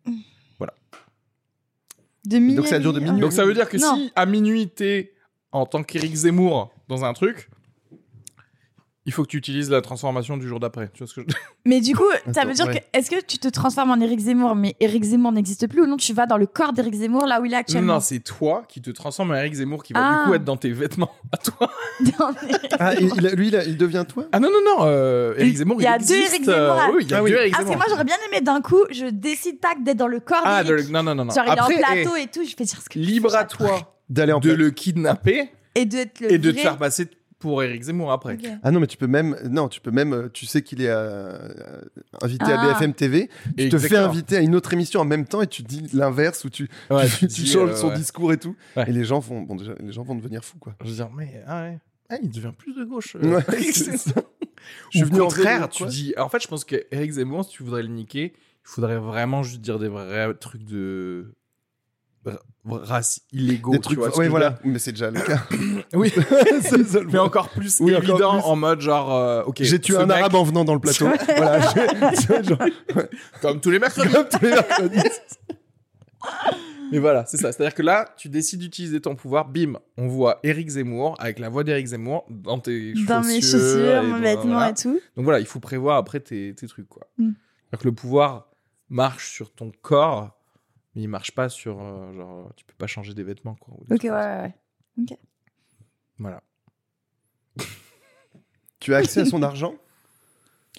De minuit. Donc ça à dure de minuit. Donc ça veut dire que Non. si à minuit t'es en tant qu'Éric Zemmour dans un truc, il faut que tu utilises la transformation du jour d'après. Tu vois ce que je... Mais du coup, ça Attends, veut dire ouais. que est-ce que tu te transformes en Éric Zemmour, mais Éric Zemmour n'existe plus ou non? Tu vas dans le corps d'Éric Zemmour là où il est Non, actuellement. non, c'est toi qui te transforme en Éric Zemmour qui va Ah. du coup être dans tes vêtements à toi. Dans Éric- Ah, il devient toi Ah non, non, non, Éric Zemmour, Il y a existe, deux Éric Zemmour à- oui, il y a Ah oui. deux Éric Ah, parce que Zemmour. moi j'aurais bien aimé d'un coup, je décide tac d'être dans le corps Ah, d'Éric. non, non, non, non. Genre il est en Après, plateau et tout, je fais dire ce que libre à toi d'aller en de plateau. le kidnapper et d'être le et de te vrai- faire passer pour Éric Zemmour après. Ok. Ah non, mais tu peux même, tu sais qu'il est invité à Ah. BFM TV, tu te fais Exactement. inviter à une autre émission en même temps et tu dis l'inverse ou tu Ouais, tu dis, changes son ouais. discours et tout. Ouais. Et les gens vont, déjà, les gens vont devenir fous, quoi. Je veux dire, mais ah ouais. Ah, il devient plus de gauche. Ouais, Éric c'est Zemmour. ça. Je suis Ou venu au en contraire, vélo, tu quoi. dis. En fait, je pense que Éric Zemmour, si tu voudrais le niquer, il faudrait vraiment juste dire des vrais trucs de race illégaux. Des tu trucs, vois ce que ouais, je veux voilà. dire. Mais c'est déjà le cas. Oui, C'est ça, le mais encore plus Oui, encore évident plus. en mode genre, ok. J'ai tué ce un mec, arabe en venant dans le plateau. Voilà. C'est genre, comme tous les mercredis. comme tous les mercredis. Mais voilà, c'est ça. C'est-à-dire que là, tu décides d'utiliser ton pouvoir, bim, on voit Éric Zemmour avec la voix d'Éric Zemmour dans tes Dans mes chaussures chaussures, et mes dans- vêtements voilà. et tout. Donc voilà, il faut prévoir après tes trucs, quoi. Mm. C'est-à-dire que le pouvoir marche sur ton corps, mais il marche pas sur, genre, tu peux pas changer des vêtements, quoi. ou des Ok, trucs ouais, comme ça. ouais. Ok. Voilà. Tu as accès à son argent?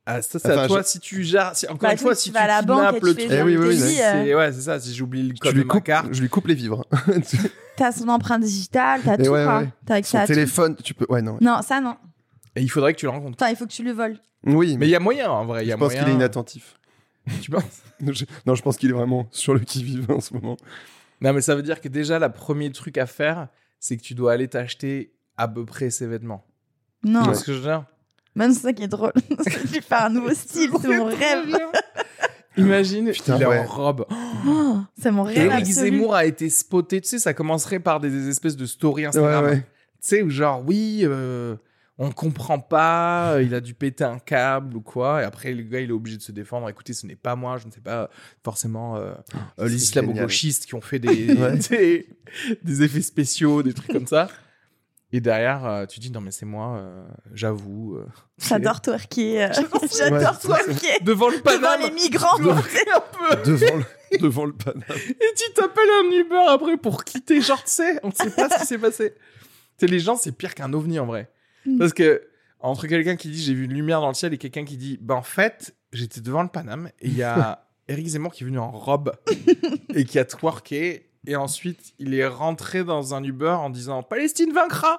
Ah, ça, c'est Enfin, à toi si tu gères. Encore Bah, une fois, tu si tu vas à la banque kidnappes et tu le fais truc. genre, oui, oui, t'es oui. dit, Ouais, c'est ça. Si j'oublie le Tu code lui de ma coupes, carte. je lui coupe les vivres. T'as son empreinte digitale, t'as Et tout, ouais, quoi. ouais. T'as accès Son à tout. téléphone, tu peux. Ouais, non. Non, ça, non. Et il faudrait que tu le rencontres. Attends, il faut que tu le voles. Oui, Mais il y a moyen, en vrai. Il y je a pense moyen. qu'il est inattentif. Tu penses? Non, je pense qu'il est vraiment sur le qui-vive en ce moment. Non, mais ça veut dire que déjà, le premier truc à faire, c'est que tu dois aller t'acheter à peu près ses vêtements. Non. Tu vois ce que je veux dire? Même c'est ça qui est drôle. Je vais faire un nouveau style, c'est mon rêve. Imagine, Putain, il est ouais. en robe. Oh, c'est mon rêve Éric absolu. Zemmour a été spoté. Tu sais, ça commencerait par des espèces de stories Instagram. Ouais, ouais. Tu sais, où genre, oui, on comprend pas, il a dû péter un câble ou quoi. Et après, le gars, il est obligé de se défendre. Écoutez, ce n'est pas moi, je ne sais pas forcément les c'est islamo-gauchistes qui ont fait des, Ouais. des effets spéciaux, des trucs comme ça. Et derrière, tu dis, non, mais c'est moi, j'avoue. J'adore twerker. Ouais, J'adore c'est twerker. Devant le Devant Paname. les migrants. Un peu. devant le Paname. Et tu t'appelles un Uber après pour quitter. Genre, tu sais, on ne sait pas ce qui s'est passé. Tu sais, les gens, c'est pire qu'un ovni en vrai. Parce que, entre quelqu'un qui dit j'ai vu une lumière dans le ciel et quelqu'un qui dit bah en fait, j'étais devant le Paname et il y a Éric Zemmour qui est venu en robe et qui a twerké. Et ensuite, il est rentré dans un Uber en disant Palestine vaincra.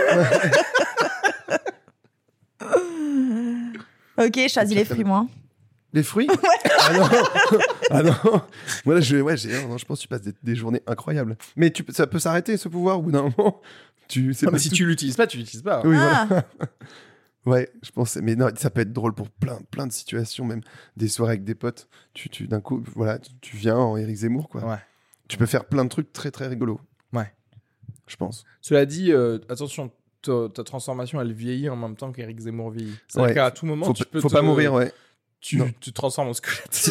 Ok, je choisis les fruits, moi. Les fruits Ah non Ah non Moi, là, je pense que tu passes des journées incroyables. Mais ça peut s'arrêter, ce pouvoir, au bout d'un moment. Ah, mais si tu l'utilises pas, tu l'utilises pas. Oui, Ah. voilà. Ouais, je pense. Mais non, ça peut être drôle pour plein de situations, même des soirées avec des potes. D'un coup, voilà, tu viens en Éric Zemmour, quoi. Ouais. Tu peux faire plein de trucs très, très rigolos. Ouais. Je pense. Cela dit, attention, ta transformation, elle vieillit en même temps qu'Éric Zemmour vieillit. C'est-à-dire Ouais. qu'à tout moment, tu peux Faut pas mourir, ouais. Tu Non. te transformes en squelette.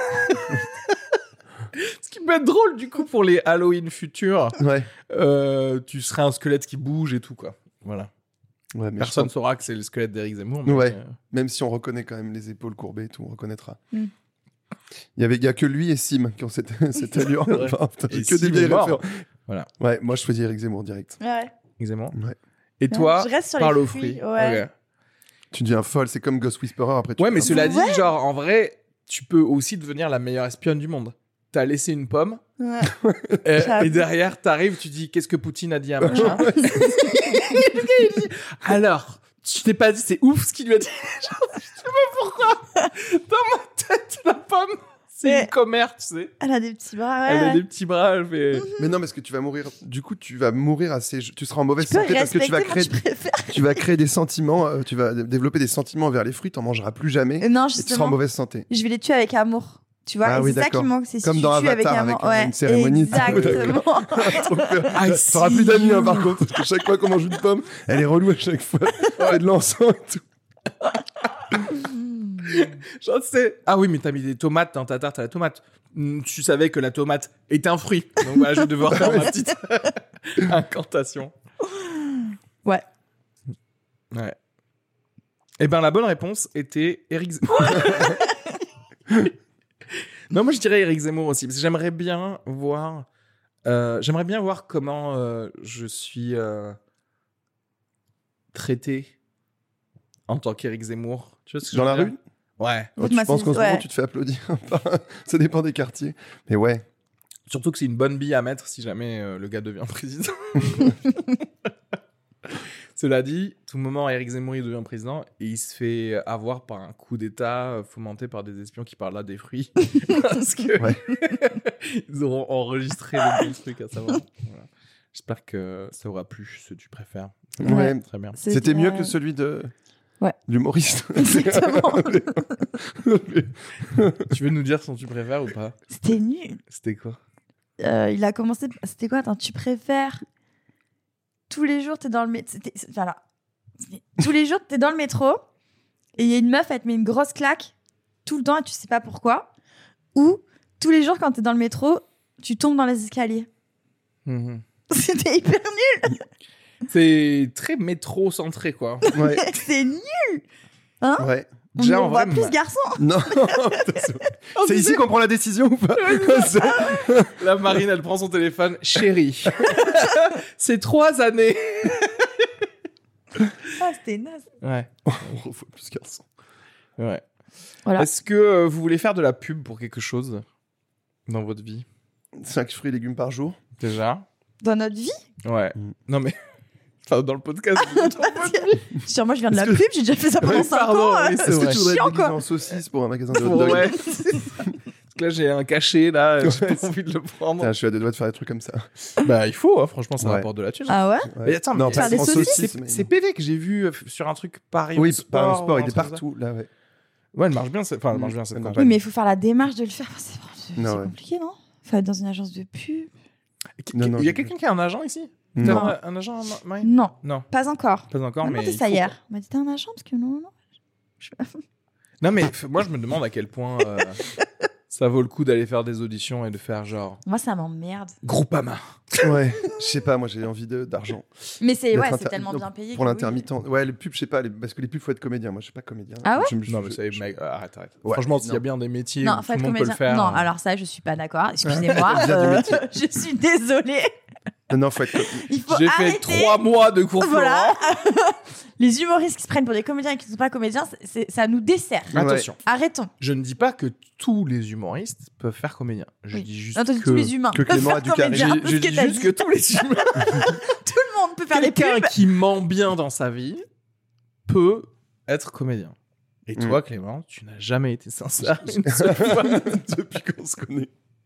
Ce qui peut être drôle, du coup, pour les Halloween futurs. Ouais. Tu serais un squelette qui bouge et tout, quoi. Voilà. Ouais, mais Personne je pense- saura que c'est le squelette d'Éric Zemmour. Mais Ouais. Même si on reconnaît quand même les épaules courbées et tout, on reconnaîtra. Mm. Il y a que lui et Sim qui ont cette allure. C'est vrai. Enfin, putain, Et j'ai que Sim des vieilles est mort. références. Voilà. Ouais, moi je choisis Éric Zemmour direct. Ouais. Éric Zemmour. Ouais. Et toi, Je reste sur parle les aux fruits. fruits. Ouais. Ok. Tu deviens folle, c'est comme Ghost Whisperer après. Tu Ouais, mais fais un- cela dit, Ouais. genre, en vrai, tu peux aussi devenir la meilleure espionne du monde. T'as laissé une pomme, Ouais. et derrière, t'arrives, tu dis, qu'est-ce que Poutine a dit à machin? Le gars, il dit, alors, tu t'es pas dit, c'est ouf ce qu'il lui a dit. Genre, je sais pas pourquoi. Dans ma tête, la pomme, c'est Mais- une commère, tu sais. Elle a des petits bras, Elle a ouais. des petits bras, elle fait... Mais non, parce que tu vas mourir. Du coup, tu vas mourir assez. Tu seras en mauvaise Tu peux santé parce que tu vas respecter, créer. moi, je préfère. Tu vas créer des sentiments. Tu vas développer des sentiments envers les fruits. T'en mangeras plus jamais. Non, Et tu seras en justement, mauvaise santé. je vais les tuer avec amour. Tu vois, Ah et oui, c'est ça d'accord. qui manque, c'est si Comme tu dans tues avec Avatar, amour. avec une cérémonie. Exactement. Trop peur. I T'auras see plus d'amis, you. par contre. Parce que chaque fois qu'on mange une pomme, elle est relou à chaque fois. Et de l'encens et tout. Genre, c'est... Ah oui, mais t'as mis des tomates dans ta tarte à la tomate. Tu savais que la tomate est un fruit. Donc voilà, je vais devoir faire ma petite incantation. Ouais. Ouais. Eh ben, la bonne réponse était Éric Zemmour. Non, moi, je dirais Éric Zemmour aussi. Parce que j'aimerais bien voir comment je suis traité en tant qu'Éric Zemmour. Tu vois ce que Dans je la veux rue dire? Ouais. Je Moi, pense c'est- qu'en ce moment, ouais. tu te fais applaudir. Ça dépend des quartiers. Mais ouais. Surtout que c'est une bonne bille à mettre si jamais le gars devient président. Cela dit, tout moment, Éric Zemmour il devient président et il se fait avoir par un coup d'État fomenté par des espions qui parlent là des fruits. Parce que Ouais. ils auront enregistré le bon truc à savoir. Voilà. J'espère que ça aura plu, ce tu préfères. Ouais. Très bien. C'était mieux que celui de. Ouais. L'humoriste. Exactement. Tu veux nous dire son tu préfères ou pas? C'était nul. C'était quoi? Il a commencé. C'était quoi? Attends, tu préfères. Tous les jours, t'es dans le métro. Voilà. Tous les jours, t'es dans le métro et il y a une meuf, elle te met une grosse claque tout le temps et tu sais pas pourquoi. Ou tous les jours, quand t'es dans le métro, tu tombes dans les escaliers. C'était hyper nul. C'est très métro-centré, quoi. Ouais. C'est nul. Ouais. Déjà, on en voit vrai, plus garçon. Non. C'est ici qu'on prend la décision ou pas? la Marine, elle prend son téléphone. Chérie, c'est 3 années. Ah, c'était naze. Ouais. On revoit plus garçon. Ouais. Voilà. Est-ce que vous voulez faire de la pub pour quelque chose dans votre vie 5 fruits et légumes par jour. déjà? Dans notre vie, Ouais. Mm. Non mais enfin, dans le podcast. Sur moi, je viens de la pub, j'ai déjà fait ça pendant Ouais, 5 pardon, ans. oui, c'est Est-ce vrai. que tu voudrais chiant, être déguisé quoi. en saucisse pour un magasin de hot dog? Ouais. Parce que là j'ai un cachet là, j'ai pas envie de le prendre. Putain, je suis à deux doigts de faire des trucs comme ça. Bah il faut, hein, franchement ça Ouais. rapporte de la thune. Ah ouais? Mais attends, non, mais pas faire des en saucisses, mais- c'est PV que j'ai vu sur un truc Paris Oui, Sport. par sport, il un est truc comme ça. partout. Là, ouais. Ouais, elle marche bien, enfin elle marche bien cette Elle marche campagne. Oui, mais il faut faire la démarche de le faire. C'est Non, ouais. compliqué, non? Faut être dans une agence de pub. Non, non, Il y a j'ai quelqu'un qui a un agent ici? Non. T'as un agent, Marie? Non, Non, pas encore. pas encore, On m'a mais. demandé il ça faut, hier. quoi. On m'a dit t'as un agent parce que non. Non, mais moi je me demande à quel point ça vaut le coup d'aller faire des auditions et de faire genre Moi, ça m'emmerde. Groupama. Ouais, je sais pas, moi j'ai envie d'argent. Mais c'est D'être ouais, c'est inter- tellement non, bien payé. Pour que oui. l'intermittent. Ouais, les pubs, je sais pas, parce que les pubs, faut être comédien. Moi, je suis pas comédien. Ah ouais Non, mais ça, mec, arrête. Ouais, Franchement, s'il y a non. bien des métiers Non, où faut tout le être monde peut comédien. le faire. Non, alors ça, je suis pas d'accord. Excusez-moi. Bien du métier. Je suis désolée. Non, faut être. Il faut J'ai fait arrêter. 3 mois de cours Voilà. Florent. Les humoristes qui se prennent pour des comédiens et qui ne sont pas comédiens, ça nous dessert. Mais attention, Arrêtons. je ne dis pas que tous les humoristes peuvent faire comédien. Je Oui. dis juste Non, t'as dit que tous les humains. que peuvent Clément faire a du charisme. comédien. je Ce que dis t'as juste dit. que tous les humains, Tout le monde peut faire des quelqu'un pubs. qui ment bien dans sa vie peut être comédien. Et Mm. toi, Clément, tu n'as jamais été sincère une seule fois. Depuis qu'on se connaît.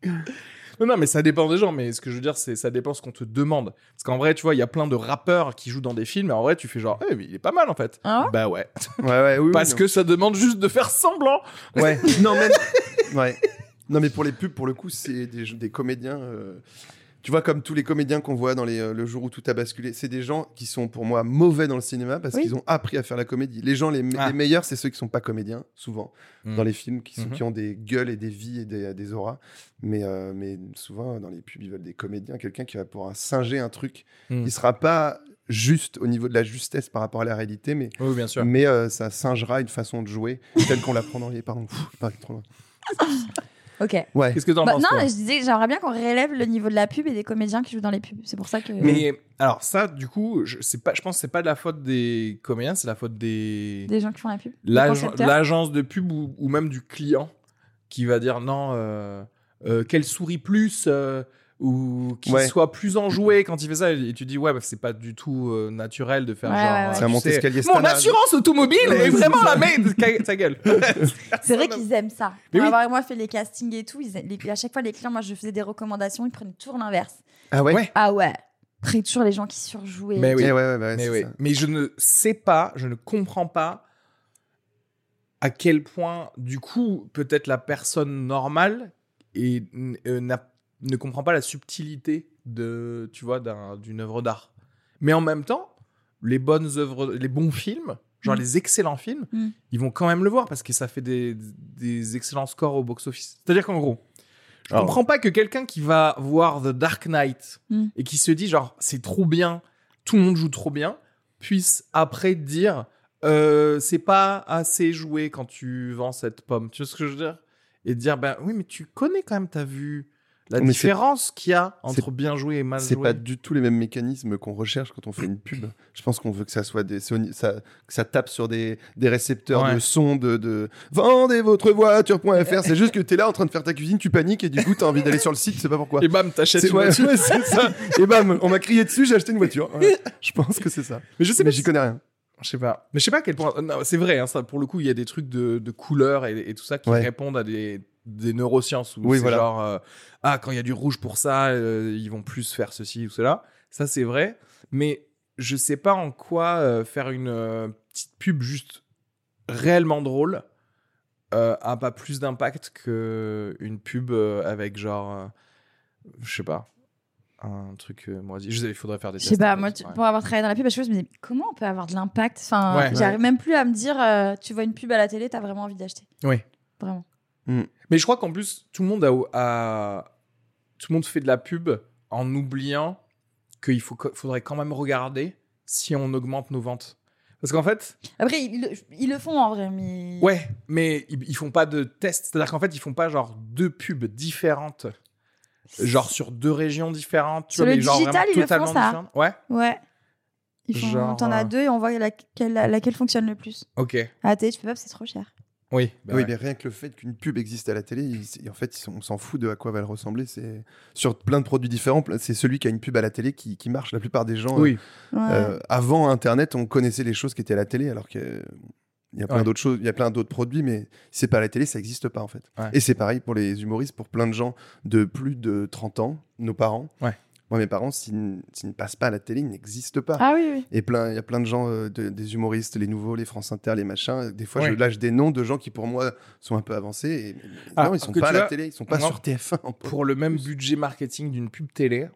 Non, mais ça dépend des gens. Mais ce que je veux dire, c'est ça dépend ce qu'on te demande. Parce qu'en vrai, tu vois, il y a plein de rappeurs qui jouent dans des films. Et en vrai, tu fais genre, mais il est pas mal en fait. Ah ouais Bah ouais. Ouais, oui. Parce que ça demande juste de faire semblant. Ouais. Non, même. Ouais. Non, mais pour les pubs, pour le coup, c'est des comédiens. Tu vois, comme tous les comédiens qu'on voit dans le jour où tout a basculé, c'est des gens qui sont pour moi mauvais dans le cinéma parce Oui. qu'ils ont appris à faire la comédie. Les gens les meilleurs, c'est ceux qui sont pas comédiens, souvent, dans les films, qui ont des gueules et des vies et des auras. Mais souvent, dans les pubs, ils veulent des comédiens, quelqu'un qui va pouvoir singer un truc qui sera pas juste au niveau de la justesse par rapport à la réalité, mais, Oui, bien sûr. mais ça singera une façon de jouer telle qu'on l'apprend dans les... Pardon, pas trop loin. Ok. Ouais. Qu'est-ce que t'en Bah, penses non, toi je disais que j'aimerais bien qu'on relève le niveau de la pub et des comédiens qui jouent dans les pubs. C'est pour ça que. Mais alors ça, du coup, je pense que c'est pas de la faute des comédiens, c'est la faute des Des gens qui font la pub. Des concepteurs. l'agence de pub ou même du client qui va dire non, qu'elle sourit plus ou qu'il Ouais. soit plus enjoué quand il fait ça. Et tu dis ouais, bah, c'est pas du tout naturel de faire Ouais, genre. ouais, ouais. C'est un tu monte-escalier sais, Mon Stana. assurance automobile Ouais, est c'est vraiment ça. la merde. Ta gueule. C'est vrai qu'ils aiment ça. Mais Pour oui. avoir moi fait les castings et tout, à chaque fois les clients, moi je faisais des recommandations, ils prenaient toujours l'inverse. Ah ouais. Ouais. Ah ouais. Après toujours les gens qui surjouaient. Mais oui. Ouais, Mais, c'est oui. ça. Mais je ne sais pas, je ne comprends pas à quel point, du coup, peut-être la personne normale ne comprend pas la subtilité de, tu vois, d'une œuvre d'art. Mais en même temps, les bons films, genre les excellents films, ils vont quand même le voir parce que ça fait des excellents scores au box-office. C'est-à-dire qu'en gros, je comprends pas que quelqu'un qui va voir The Dark Knight et qui se dit genre c'est trop bien, tout le monde joue trop bien, puisse après dire c'est pas assez joué quand tu vends cette pomme. Tu vois ce que je veux dire? Et dire ben oui mais tu connais quand même, t'as vu la Mais différence qu'il y a entre c'est- bien joué et mal C'est joué. pas du tout les mêmes mécanismes qu'on recherche quand on fait une pub. Je pense qu'on veut que ça soit que ça tape sur des récepteurs Ouais. de son de vendez votre voiture.fr. C'est juste que t'es là en train de faire ta cuisine, tu paniques et du coup t'as envie d'aller sur le site, tu sais pas pourquoi. Et bam, t'achètes C'est une ouais, voiture. ouais, c'est ça. Et bam, on m'a crié dessus, j'ai acheté une voiture. Ouais. Je pense que c'est ça. Mais je sais Mais pas j'y si- connais rien. Je sais pas. Mais je sais pas à quel point. Non, c'est vrai, hein, ça, pour le coup, il y a des trucs de couleurs et tout ça qui Ouais. répondent à des neurosciences. Où Oui, c'est voilà. genre, quand il y a du rouge pour ça, ils vont plus faire ceci ou cela. Ça, c'est vrai. Mais je sais pas en quoi faire une petite pub juste réellement drôle a pas plus d'impact qu'une pub avec genre, je sais pas, un truc moisi. Je sais, il faudrait faire des Je sais tests, pas, en fait, moi, ouais. pour avoir travaillé dans la pub, je me dis, comment on peut avoir de l'impact? Enfin, Ouais. j'arrive même plus à me dire, tu vois une pub à la télé, t'as vraiment envie d'acheter. Oui. Vraiment. Mais je crois qu'en plus, tout le monde tout le monde fait de la pub en oubliant qu'il faudrait quand même regarder si on augmente nos ventes. Parce qu'en fait, Après, ils le font en vrai, mais. ouais, mais ils font pas de tests. C'est-à-dire qu'en fait, ils font pas genre 2 pubs différentes, genre sur 2 régions différentes. Tu Sur vois, le mais genre digital, vraiment ils le font, totalement ça. différentes. Ouais, Ouais. Ils font, Genre, t'en as 2 et on voit laquelle fonctionne le plus. ok. À la télé, tu peux pas parce que c'est trop cher. Oui, Oui, mais rien que le fait qu'une pub existe à la télé, en fait, on s'en fout de à quoi va elle ressembler. C'est sur plein de produits différents. C'est celui qui a une pub à la télé qui marche. La plupart des gens, Oui. avant Internet, on connaissait les choses qui étaient à la télé, alors qu'il y a plein Ouais. d'autres choses, il y a plein d'autres produits, mais si c'est pas à la télé, ça n'existe pas en fait. Ouais. Et c'est pareil pour les humoristes, pour plein de gens de plus de 30 ans, nos parents. Ouais. Moi, mes parents, s'ils ne passent pas à la télé, ils n'existent pas. Ah oui, oui. Et il y a plein de gens, des humoristes, les nouveaux, les France Inter, les machins. Des fois, Ouais. je lâche des noms de gens qui, pour moi, sont un peu avancés. Et Ah, non, ils sont que pas à tu la vois, télé, ils sont pas non. sur TF1. en plus. Pour le même budget marketing d'une pub télé,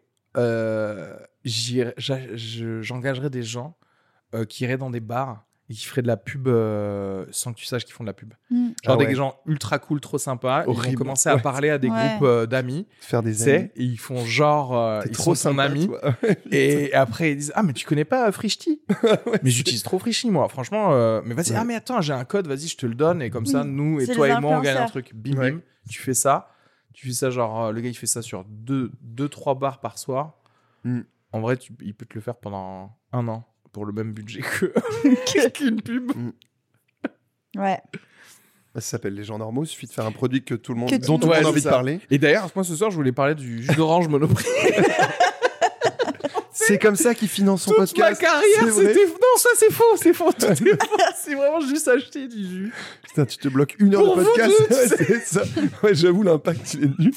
j'engagerais des gens qui iraient dans des bars et qui feraient de la pub sans que tu saches qu'ils font de la pub. Mm. Genre Ah des ouais. gens ultra cool, trop sympas. Ils vont Horrible. commencer à Ouais. parler à des Ouais. groupes d'amis, Faire tu des sais, amis. et ils font genre, T'es ils trop sont ton sympa, ami. toi. Et après, ils disent ah mais tu connais pas Frishti? Mais j'utilise trop Frishti moi, franchement. Mais vas-y, Ouais. ah mais attends, j'ai un code, vas-y, je te le donne et comme ça, Oui, nous et c'est toi les et moi, on gagne un influenceurs. truc. Bim Ouais. bim, tu fais ça genre le gars il fait ça sur 2-3 bars par soir. Mm. En vrai, il peut te le faire pendant 1 an pour le même budget qu'une pub. Ouais. Ça s'appelle Les gens normaux. Il suffit de faire un produit que tout le monde, Que dont tout tout le le monde monde a envie aime de ça. parler. Et d'ailleurs, moi ce soir, je voulais parler du jus d'orange Monoprix. C'est comme ça qu'il finance son Toute podcast. ma carrière, C'est vrai. c'était non, ça c'est faux, c'est faux, tout est faux. C'est vraiment juste acheter du jus. Putain, tu te bloques 1 heure Pour de vous podcast. deux, tu Ouais, sais. c'est ça. Ouais, j'avoue, l'impact, il est nul.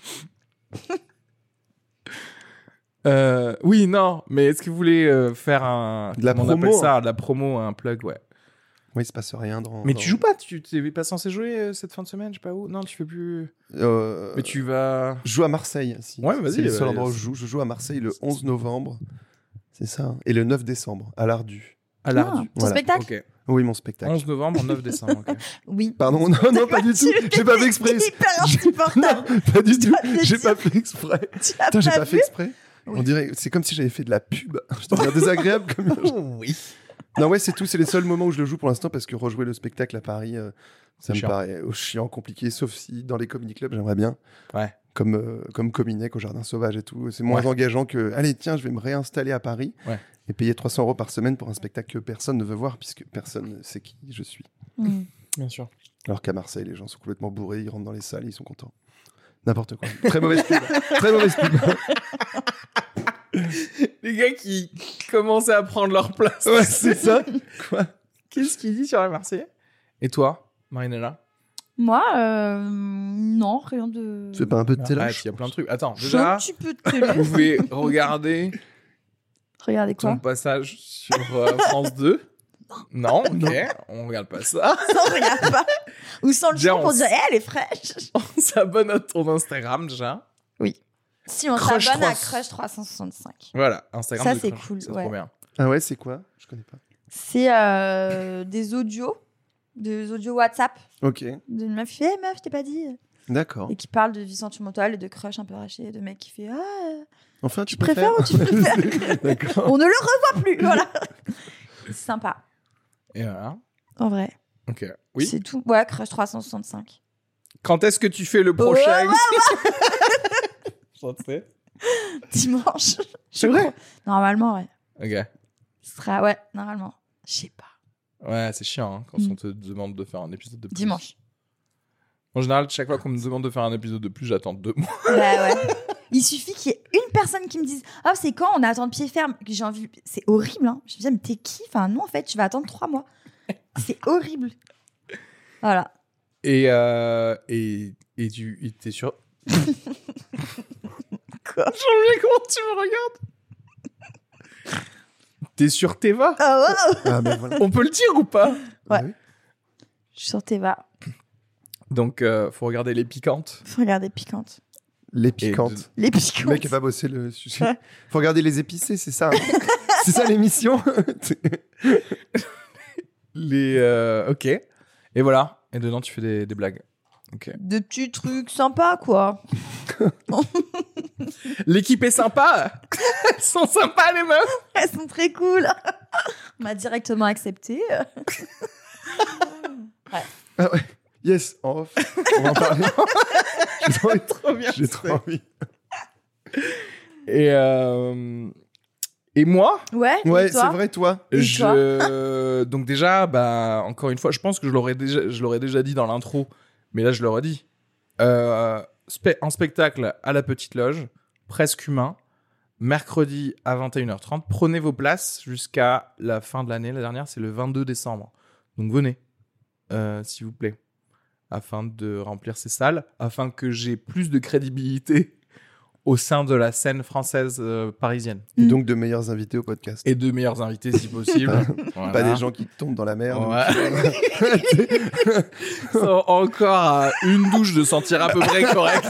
Oui, non, mais est-ce que vous voulez faire De la comment on promo, appelle ça, de la promo, un plug, ouais. Oui, il se passe rien dans. Mais dans- tu joues pas, tu t'es pas censé jouer cette fin de semaine, je sais pas où. Non, tu fais plus. Mais tu vas. Je joue à Marseille. Si. Ouais, vas-y, C'est le seul vas-y. endroit où je joue. Je joue à Marseille le 11 novembre. C'est ça. Hein. Et le 9 décembre, à l'Ardu. À l'Ardu. Ton Voilà. spectacle Ok. Oui, mon spectacle. 11 novembre, 9 décembre. ok. Oui. Pardon, non, pas du tout. J'ai pas fait exprès. C'est hyper insupportable. Pas du tout. dois te le J'ai dire. pas fait exprès. Tu l'as Putain, j'ai pas vu fait exprès. Oui. On dirait, c'est comme si j'avais fait de la pub. Je te dis désagréable comme. Oui. Non, ouais, c'est tout. C'est les seuls moments où je le joue pour l'instant parce que rejouer le spectacle à Paris, ça me Chiant. paraît chiant, compliqué. Sauf si dans les comedy clubs, j'aimerais bien. Ouais. Comme Cominec au Jardin Sauvage et tout. C'est moins Ouais. engageant que, allez, tiens, je vais me réinstaller à Paris Ouais. et payer 300 € par semaine pour un spectacle que personne ne veut voir puisque personne ne sait qui je suis. Mm. Bien sûr. Alors qu'à Marseille, les gens sont complètement bourrés, ils rentrent dans les salles, ils sont contents. N'importe quoi. Très mauvaise pub. Très mauvaise pub. Les gars qui commençaient à prendre leur place. Ouais, c'est ça. Quoi? Qu'est-ce qu'il dit sur la Marseillais? Et toi, Marinella? Moi, non, rien de. Tu fais pas un peu de Ah, téloche? il y a plein de trucs. Attends, Je fais un déjà, petit peu de télé. vous pouvez regarder Regardez ton quoi passage sur France 2. Non, ok, on regarde pas ça. On regarde pas. Ou sans le Déjà, son pour on dire, elle est fraîche. On s'abonne à ton Instagram déjà. Si on Crush s'abonne à 300. Crush 365. Voilà, Instagram Ça, de c'est Crush. cool, C'est ouais. trop bien. Ah ouais, c'est quoi? Je connais pas. C'est des audios WhatsApp Ok, d'une meuf qui fait meuf, je t'ai pas dit. d'accord. Et qui parle de vie sentimentale et de crush un peu raché, de mec qui fait Enfin, tu préfères ou tu préfères D'accord. on ne le revoit plus. Voilà. C'est sympa, Et voilà. en vrai. Ok. Oui. C'est tout. Ouais, Crush 365. Quand est-ce que tu fais le prochain? Je sais. Dimanche. C'est vrai? Normalement, ouais. Ok. Ce sera, ouais, normalement. Je sais pas. Ouais, c'est chiant hein, quand on te demande de faire un épisode de plus. Dimanche. En général, chaque fois qu'on me demande de faire un épisode de plus, j'attends 2 mois. Bah ouais. Il suffit qu'il y ait une personne qui me dise ah c'est quand on attend de pied ferme que j'ai envie. C'est horrible. Hein. Je me dis mais t'es qui? Enfin non en fait tu vas attendre 3 mois. C'est horrible. Voilà. Et tu t'es sûr? Quoi? Jean-Louis, comment tu me regardes? T'es sur Teva? Oh, wow. Ah ben voilà. On peut le dire ou pas? Ouais. Oui. Je suis sur Teva. Donc, faut regarder les piquantes. Faut regarder piquante. Les piquantes. Les Le piquantes. mec a pas bossé le sujet. Faut regarder les épicés, c'est ça. Hein. C'est ça l'émission. Ok. Et voilà. Et dedans, tu fais des blagues. Ok. De petits trucs sympas quoi. L'équipe est sympa. Elles sont sympas, les meufs. Elles sont très cool. On m'a directement accepté. Ah ouais. Yes, en off. On va en parler. J'ai trop envie. Trop bien. J'ai trop envie. Et Et moi, Ouais, Ouais, et toi c'est vrai, toi. donc déjà, encore une fois, je pense que je l'aurais déjà dit dans l'intro, mais là je le redis. Un spectacle à la Petite Loge, presque humain, mercredi à 21h30. Prenez vos places jusqu'à la fin de l'année. La dernière, c'est le 22 décembre. Donc venez, s'il vous plaît, afin de remplir ces salles, afin que j'ai plus de crédibilité au sein de la scène française parisienne. Et donc de meilleurs invités au podcast. Et de meilleurs invités si possible. Voilà. Pas des gens qui tombent dans la merde. Ouais. Encore à une douche de sentir à peu près correct.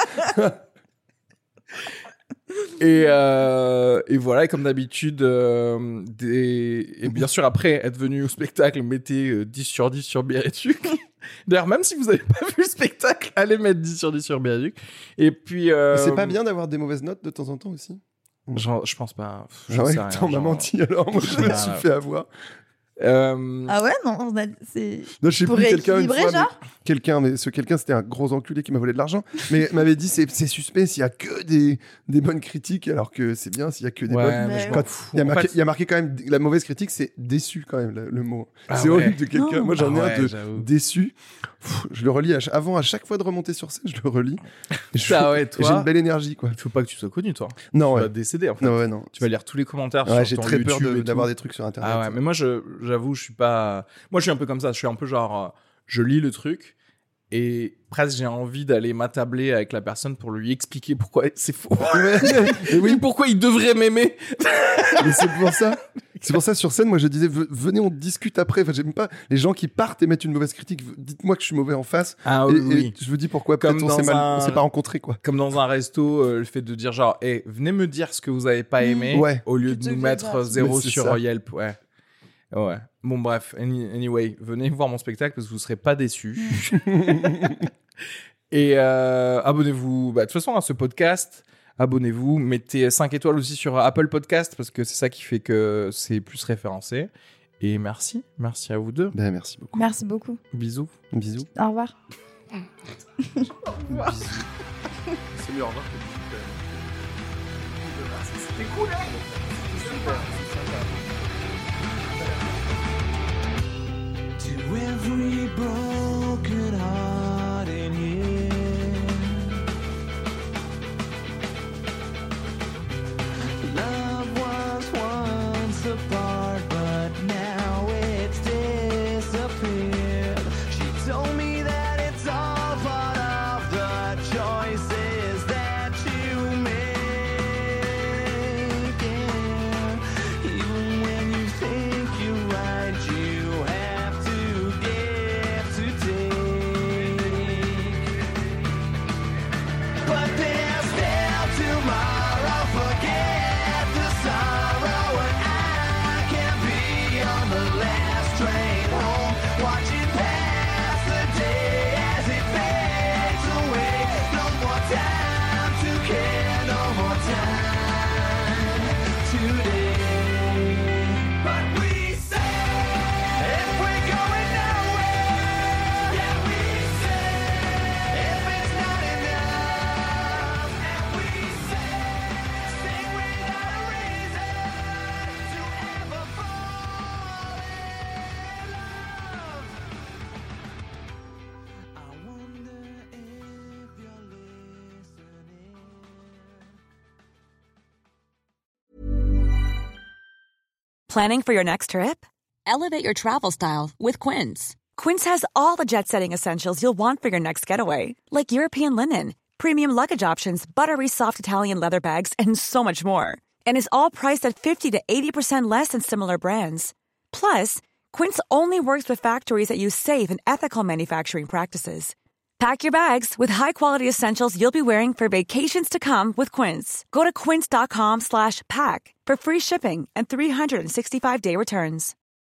Et voilà, et comme d'habitude, et bien sûr, après être venu au spectacle, mettez 10 sur 10 sur Biarritz. D'ailleurs, même si vous n'avez pas vu le spectacle, allez mettre 10 sur 10 sur Biarritz. Et puis... C'est pas bien d'avoir des mauvaises notes de temps en temps aussi. Je pense pas. Genre, ouais, on m'a menti alors, moi je me suis fait avoir. Ah ouais, non, c'est... Non, je sais Pour plus, quelqu'un une rééquilibrer, fois, genre mais ce quelqu'un c'était un gros enculé qui m'a volé de l'argent, mais m'avait dit c'est suspect s'il y a que des bonnes critiques, alors que c'est bien s'il y a que des bonnes. Mais je Ouais. m'en fous. Il y a marqué quand même la mauvaise critique, c'est déçu quand même le mot. Ah C'est ouais. horrible de quelqu'un. Non. Moi j'en ai Ah un ouais, de j'avoue. déçu. Je le relis avant à chaque fois de remonter sur scène, je le relis. Et Ça, ouais, et toi. j'ai une belle énergie quoi. Il faut pas que tu sois connu, toi. Non Tu vas ouais. décéder, en fait. Non ouais non. Tu vas lire tous les commentaires Ouais, sur j'ai ton très peur YouTube et d'avoir tout. des trucs sur internet. Ah ouais, mais moi, j'avoue, je suis pas... Moi, je suis un peu comme ça. Je suis un peu genre... je lis le truc et presque j'ai envie d'aller m'attabler avec la personne pour lui expliquer pourquoi c'est faux. Ouais. Et oui, Et pourquoi il devrait m'aimer. mais c'est pour ça. C'est pour ça sur scène, moi je disais venez on discute après. Enfin j'aime pas les gens qui partent et mettent une mauvaise critique. Dites-moi que je suis mauvais en face. Ah Et je vous dis pourquoi. Comme Peut-être on dans s'est pas rencontrés quoi. Comme dans un resto, le fait de dire genre, hey, venez me dire ce que vous avez pas aimé, Ouais. au lieu Plutôt de nous que de mettre dire. 0 Mais c'est sur ça. Yelp. Ouais. Ouais. Bon, bref. Anyway, venez voir mon spectacle parce que vous serez pas déçus. Et abonnez-vous. De toute façon, à ce podcast, abonnez-vous. Mettez 5 étoiles aussi sur Apple Podcast parce que c'est ça qui fait que c'est plus référencé. Et merci. Merci à vous deux. Ben merci beaucoup. Merci beaucoup. Bisous. Bisous. Au revoir. C'est mieux, au revoir. C'était cool, hein? To every broken heart in here, love was once apart, but now it's disappeared. She told me that it's all part of the choices that you make. Yeah. Even when you think you're right, you have to give to take. But there's still tomorrow. Forget the sorrow, and I can be on the last train home, watching past the day as it fades away. No more time to care, no more time today. But we say, if we're going nowhere, yeah, we say, if it's not enough, and we say, sing without a reason to ever fall in love. I wonder if you're listening. Planning for your next trip? Elevate your travel style with Quince. Quince has all the jet-setting essentials you'll want for your next getaway, like European linen, premium luggage options, buttery soft Italian leather bags, and so much more. And is all priced at 50 to 80% less than similar brands. Plus, Quince only works with factories that use safe and ethical manufacturing practices. Pack your bags with high-quality essentials you'll be wearing for vacations to come with Quince. Go to quince.com/pack for free shipping and 365-day returns.